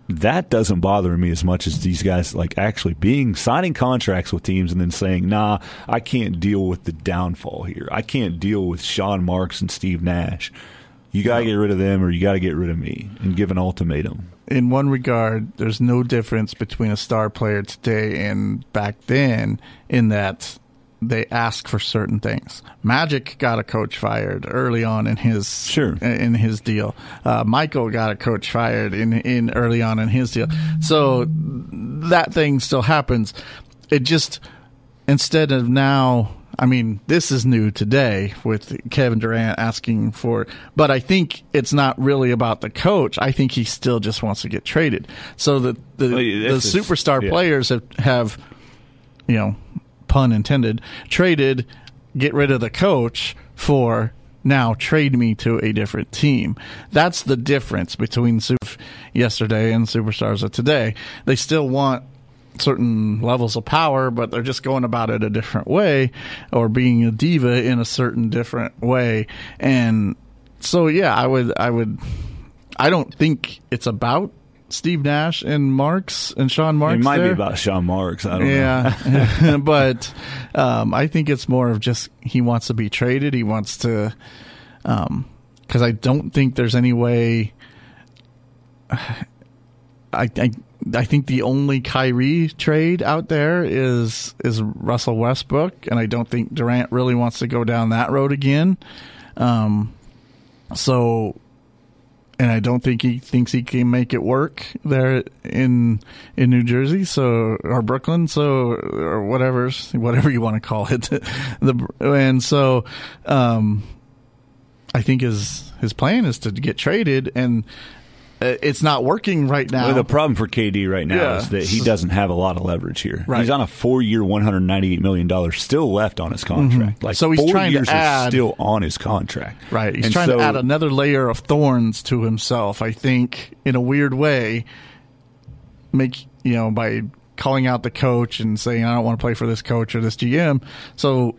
that doesn't bother me as much as these guys like actually being signing contracts with teams and then saying, nah, I can't deal with the downfall here. I can't deal with Sean Marks and Steve Nash. You got to get rid of them or you got to get rid of me, and give an ultimatum. In one regard, there's no difference between a star player today and back then in that they ask for certain things. Magic got a coach fired early on in his sure. in his deal. Uh, Michael got a coach fired in, in early on in his deal. So that thing still happens. It just, instead of now, I mean, this is new today with Kevin Durant asking for, but I think it's not really about the coach. I think he still just wants to get traded. So the the, well, the just, superstar yeah. players have, have, you know, pun intended, traded, get rid of the coach for now trade me to a different team. That's the difference between Super yesterday and superstars of today. They still want certain levels of power, but they're just going about it a different way, or being a diva in a certain different way. And so, yeah, I would, I would, I don't think it's about Steve Nash and Marks and Sean Marks. It might there. be about Sean Marks. I don't yeah. know. Yeah, but um, I think it's more of just he wants to be traded. He wants to, um, because I don't think there's any way. I, I I think the only Kyrie trade out there is is Russell Westbrook, and I don't think Durant really wants to go down that road again. Um, so. And I don't think he thinks he can make it work there in in New Jersey, so or Brooklyn, so or whatever whatever you want to call it. the and so um, I think his his plan is to get traded, and it's not working right now. Well, the problem for K D right now yeah. is that he doesn't have a lot of leverage here. Right. He's on a four-year, one hundred ninety-eight million dollars still left on his contract. Mm-hmm. Like so he's four trying years to add, is still on his contract. Right. He's and trying so, to add another layer of thorns to himself, I think, in a weird way. Make, you know, by calling out the coach and saying, I don't want to play for this coach or this G M. So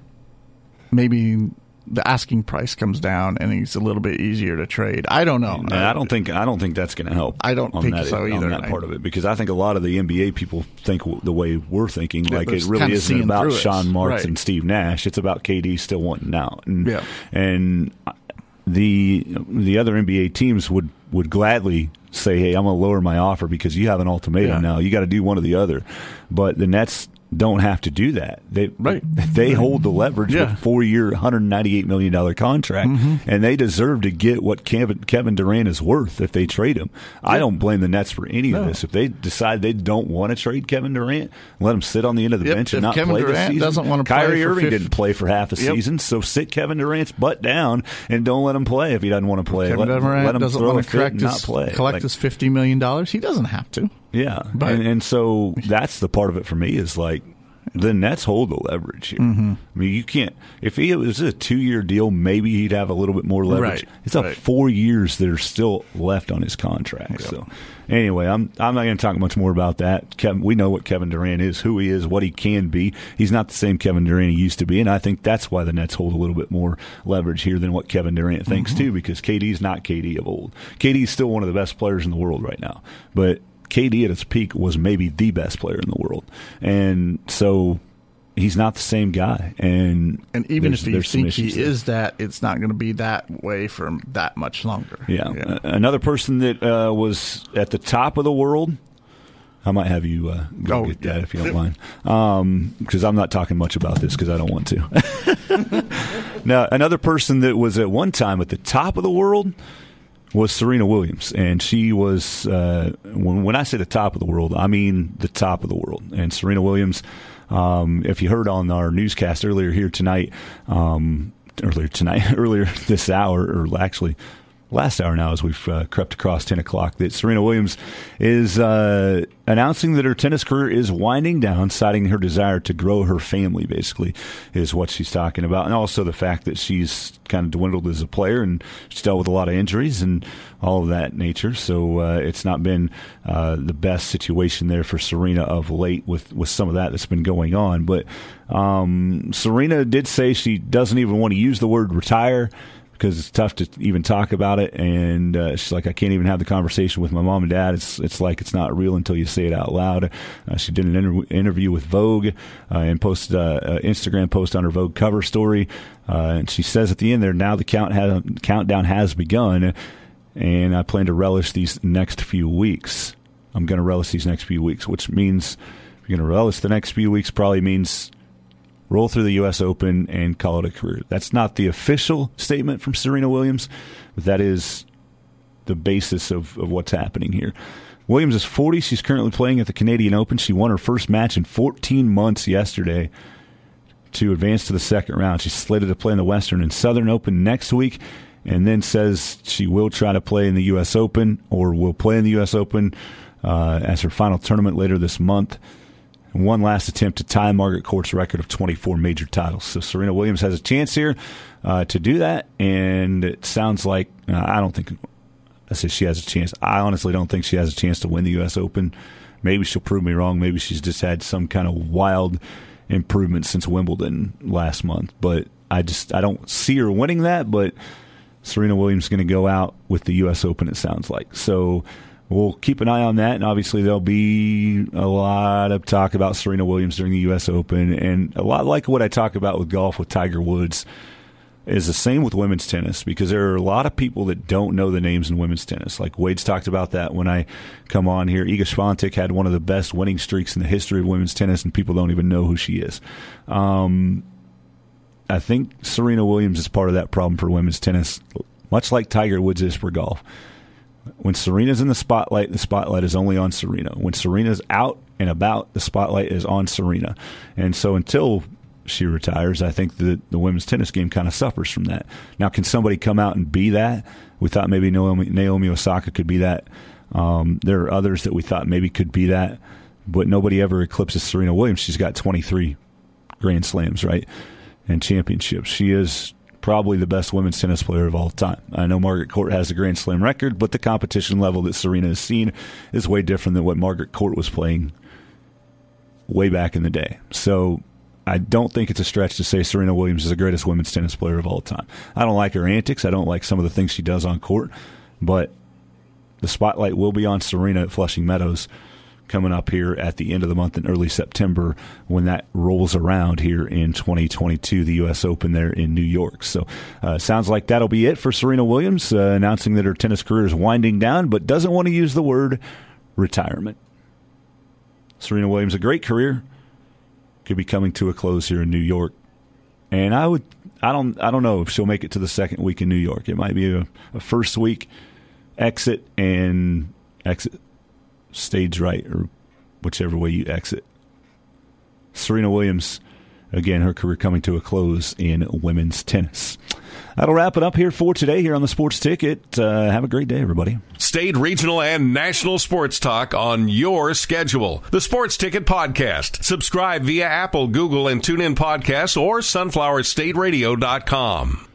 maybe the asking price comes down and he's a little bit easier to trade. I don't know. And I don't think I don't think that's going to help. I don't on think that, so either. On that part of it, because I think a lot of the N B A people think the way we're thinking, yeah, like it really isn't about Sean Marks right. and Steve Nash. It's about K D still wanting out. And, yeah. and the the other N B A teams would, would gladly say, hey, I'm going to lower my offer because you have an ultimatum yeah. now. You got to do one or the other. But the Nets don't have to do that. They right. they hold the leverage yeah. with a four-year, one hundred ninety-eight million dollars contract, mm-hmm. and they deserve to get what Kevin, Kevin Durant is worth if they trade him. Yeah. I don't blame the Nets for any no. of this. If they decide they don't want to trade Kevin Durant, let him sit on the end of the yep. bench and if not Kevin play Durant this season. Doesn't want to play Kyrie for Irving fifty didn't play for half a yep. season, so sit Kevin Durant's butt down and don't let him play if he doesn't want to play. Kevin let, Durant let him doesn't throw want to a fit collect and his, not play. collect like, his fifty million dollars. He doesn't have to. Yeah, but, and, and so that's the part of it for me is like, the Nets hold the leverage here. Mm-hmm. I mean, you can't. If he, it was a two-year deal, maybe he'd have a little bit more leverage. Right. It's up right. four years that are still left on his contract. Yep. So, anyway, I'm I'm not going to talk much more about that. Kevin, we know what Kevin Durant is, who he is, what he can be. He's not the same Kevin Durant he used to be, and I think that's why the Nets hold a little bit more leverage here than what Kevin Durant thinks mm-hmm. too. Because K D's not K D of old. K D's still one of the best players in the world right now, but K D at its peak was maybe the best player in the world, and so. He's not the same guy, and and even if you think he there. is that, it's not going to be that way for that much longer. Yeah, yeah. Uh, another person that uh, was at the top of the world. I might have you uh, go oh, get yeah. that if you don't mind, because um, I'm not talking much about this because I don't want to. Now, another person that was at one time at the top of the world was Serena Williams, and she was uh, when, when I say the top of the world, I mean the top of the world. And Serena Williams, um, if you heard on our newscast earlier here tonight, um, earlier tonight, earlier this hour, or actually last hour now as we've uh, crept across ten o'clock, that Serena Williams is uh, announcing that her tennis career is winding down, citing her desire to grow her family, basically, is what she's talking about. And also the fact that she's kind of dwindled as a player and she's dealt with a lot of injuries and all of that nature. So uh, it's not been uh, the best situation there for Serena of late with, with some of that that's been going on. But um, Serena did say she doesn't even want to use the word retire, because it's tough to even talk about it. And uh, she's like, I can't even have the conversation with my mom and dad. It's it's like it's not real until you say it out loud. Uh, she did an inter- interview with Vogue uh, and posted an Instagram post on her Vogue cover story. Uh, and she says at the end there, now the count has, countdown has begun, and I plan to relish these next few weeks. I'm going to relish these next few weeks, which means if you're going to relish the next few weeks probably means roll through the U S Open and call it a career. That's not the official statement from Serena Williams, but that is the basis of, of what's happening here. Williams is forty. She's currently playing at the Canadian Open. She won her first match in fourteen months yesterday to advance to the second round. She's slated to play in the Western and Southern Open next week, and then says she will try to play in the U S Open or will play in the U S Open uh, as her final tournament later this month. One last attempt to tie Margaret Court's record of twenty-four major titles. So Serena Williams has a chance here uh, to do that, and it sounds like uh, I don't think I say she has a chance. I honestly don't think she has a chance to win the U S Open. Maybe she'll prove me wrong. Maybe she's just had some kind of wild improvement since Wimbledon last month. But I just I don't see her winning that. But Serena Williams is going to go out with the U S Open, it sounds like. So we'll keep an eye on that, and obviously there'll be a lot of talk about Serena Williams during the U S Open, and a lot like what I talk about with golf with Tiger Woods is the same with women's tennis, because there are a lot of people that don't know the names in women's tennis. Like Wade's talked about that when I come on here. Iga Swiatek had one of the best winning streaks in the history of women's tennis, and people don't even know who she is. Um, I think Serena Williams is part of that problem for women's tennis, much like Tiger Woods is for golf. When Serena's in the spotlight, the spotlight is only on Serena. When Serena's out and about, the spotlight is on Serena. And so until she retires, I think that the women's tennis game kind of suffers from that. Now, can somebody come out and be that? We thought maybe Naomi, Naomi Osaka could be that. Um, there are others that we thought maybe could be that, but nobody ever eclipses Serena Williams. She's got twenty-three Grand Slams, right, and championships. She is probably the best women's tennis player of all time. I know Margaret Court has the Grand Slam record, but the competition level that Serena has seen is way different than what Margaret Court was playing way back in the day. So I don't think it's a stretch to say Serena Williams is the greatest women's tennis player of all time. I don't like her antics. I don't like some of the things she does on court, but the spotlight will be on Serena at Flushing Meadows coming up here at the end of the month in early September when that rolls around here in twenty twenty-two, the U S Open there in New York. So uh, sounds like that'll be it for Serena Williams, uh, announcing that her tennis career is winding down, but doesn't want to use the word retirement. Serena Williams, a great career, could be coming to a close here in New York. And I would, I don't, I don't know if she'll make it to the second week in New York. It might be a, a first week exit and exit stage right, or whichever way you exit. Serena Williams, again, her career coming to a close in women's tennis. That'll wrap it up here for today here on the Sports Ticket. Uh, have a great day, everybody. State, regional, and national sports talk on your schedule. The Sports Ticket Podcast. Subscribe via Apple, Google, and TuneIn Podcasts or sunflower state radio dot com.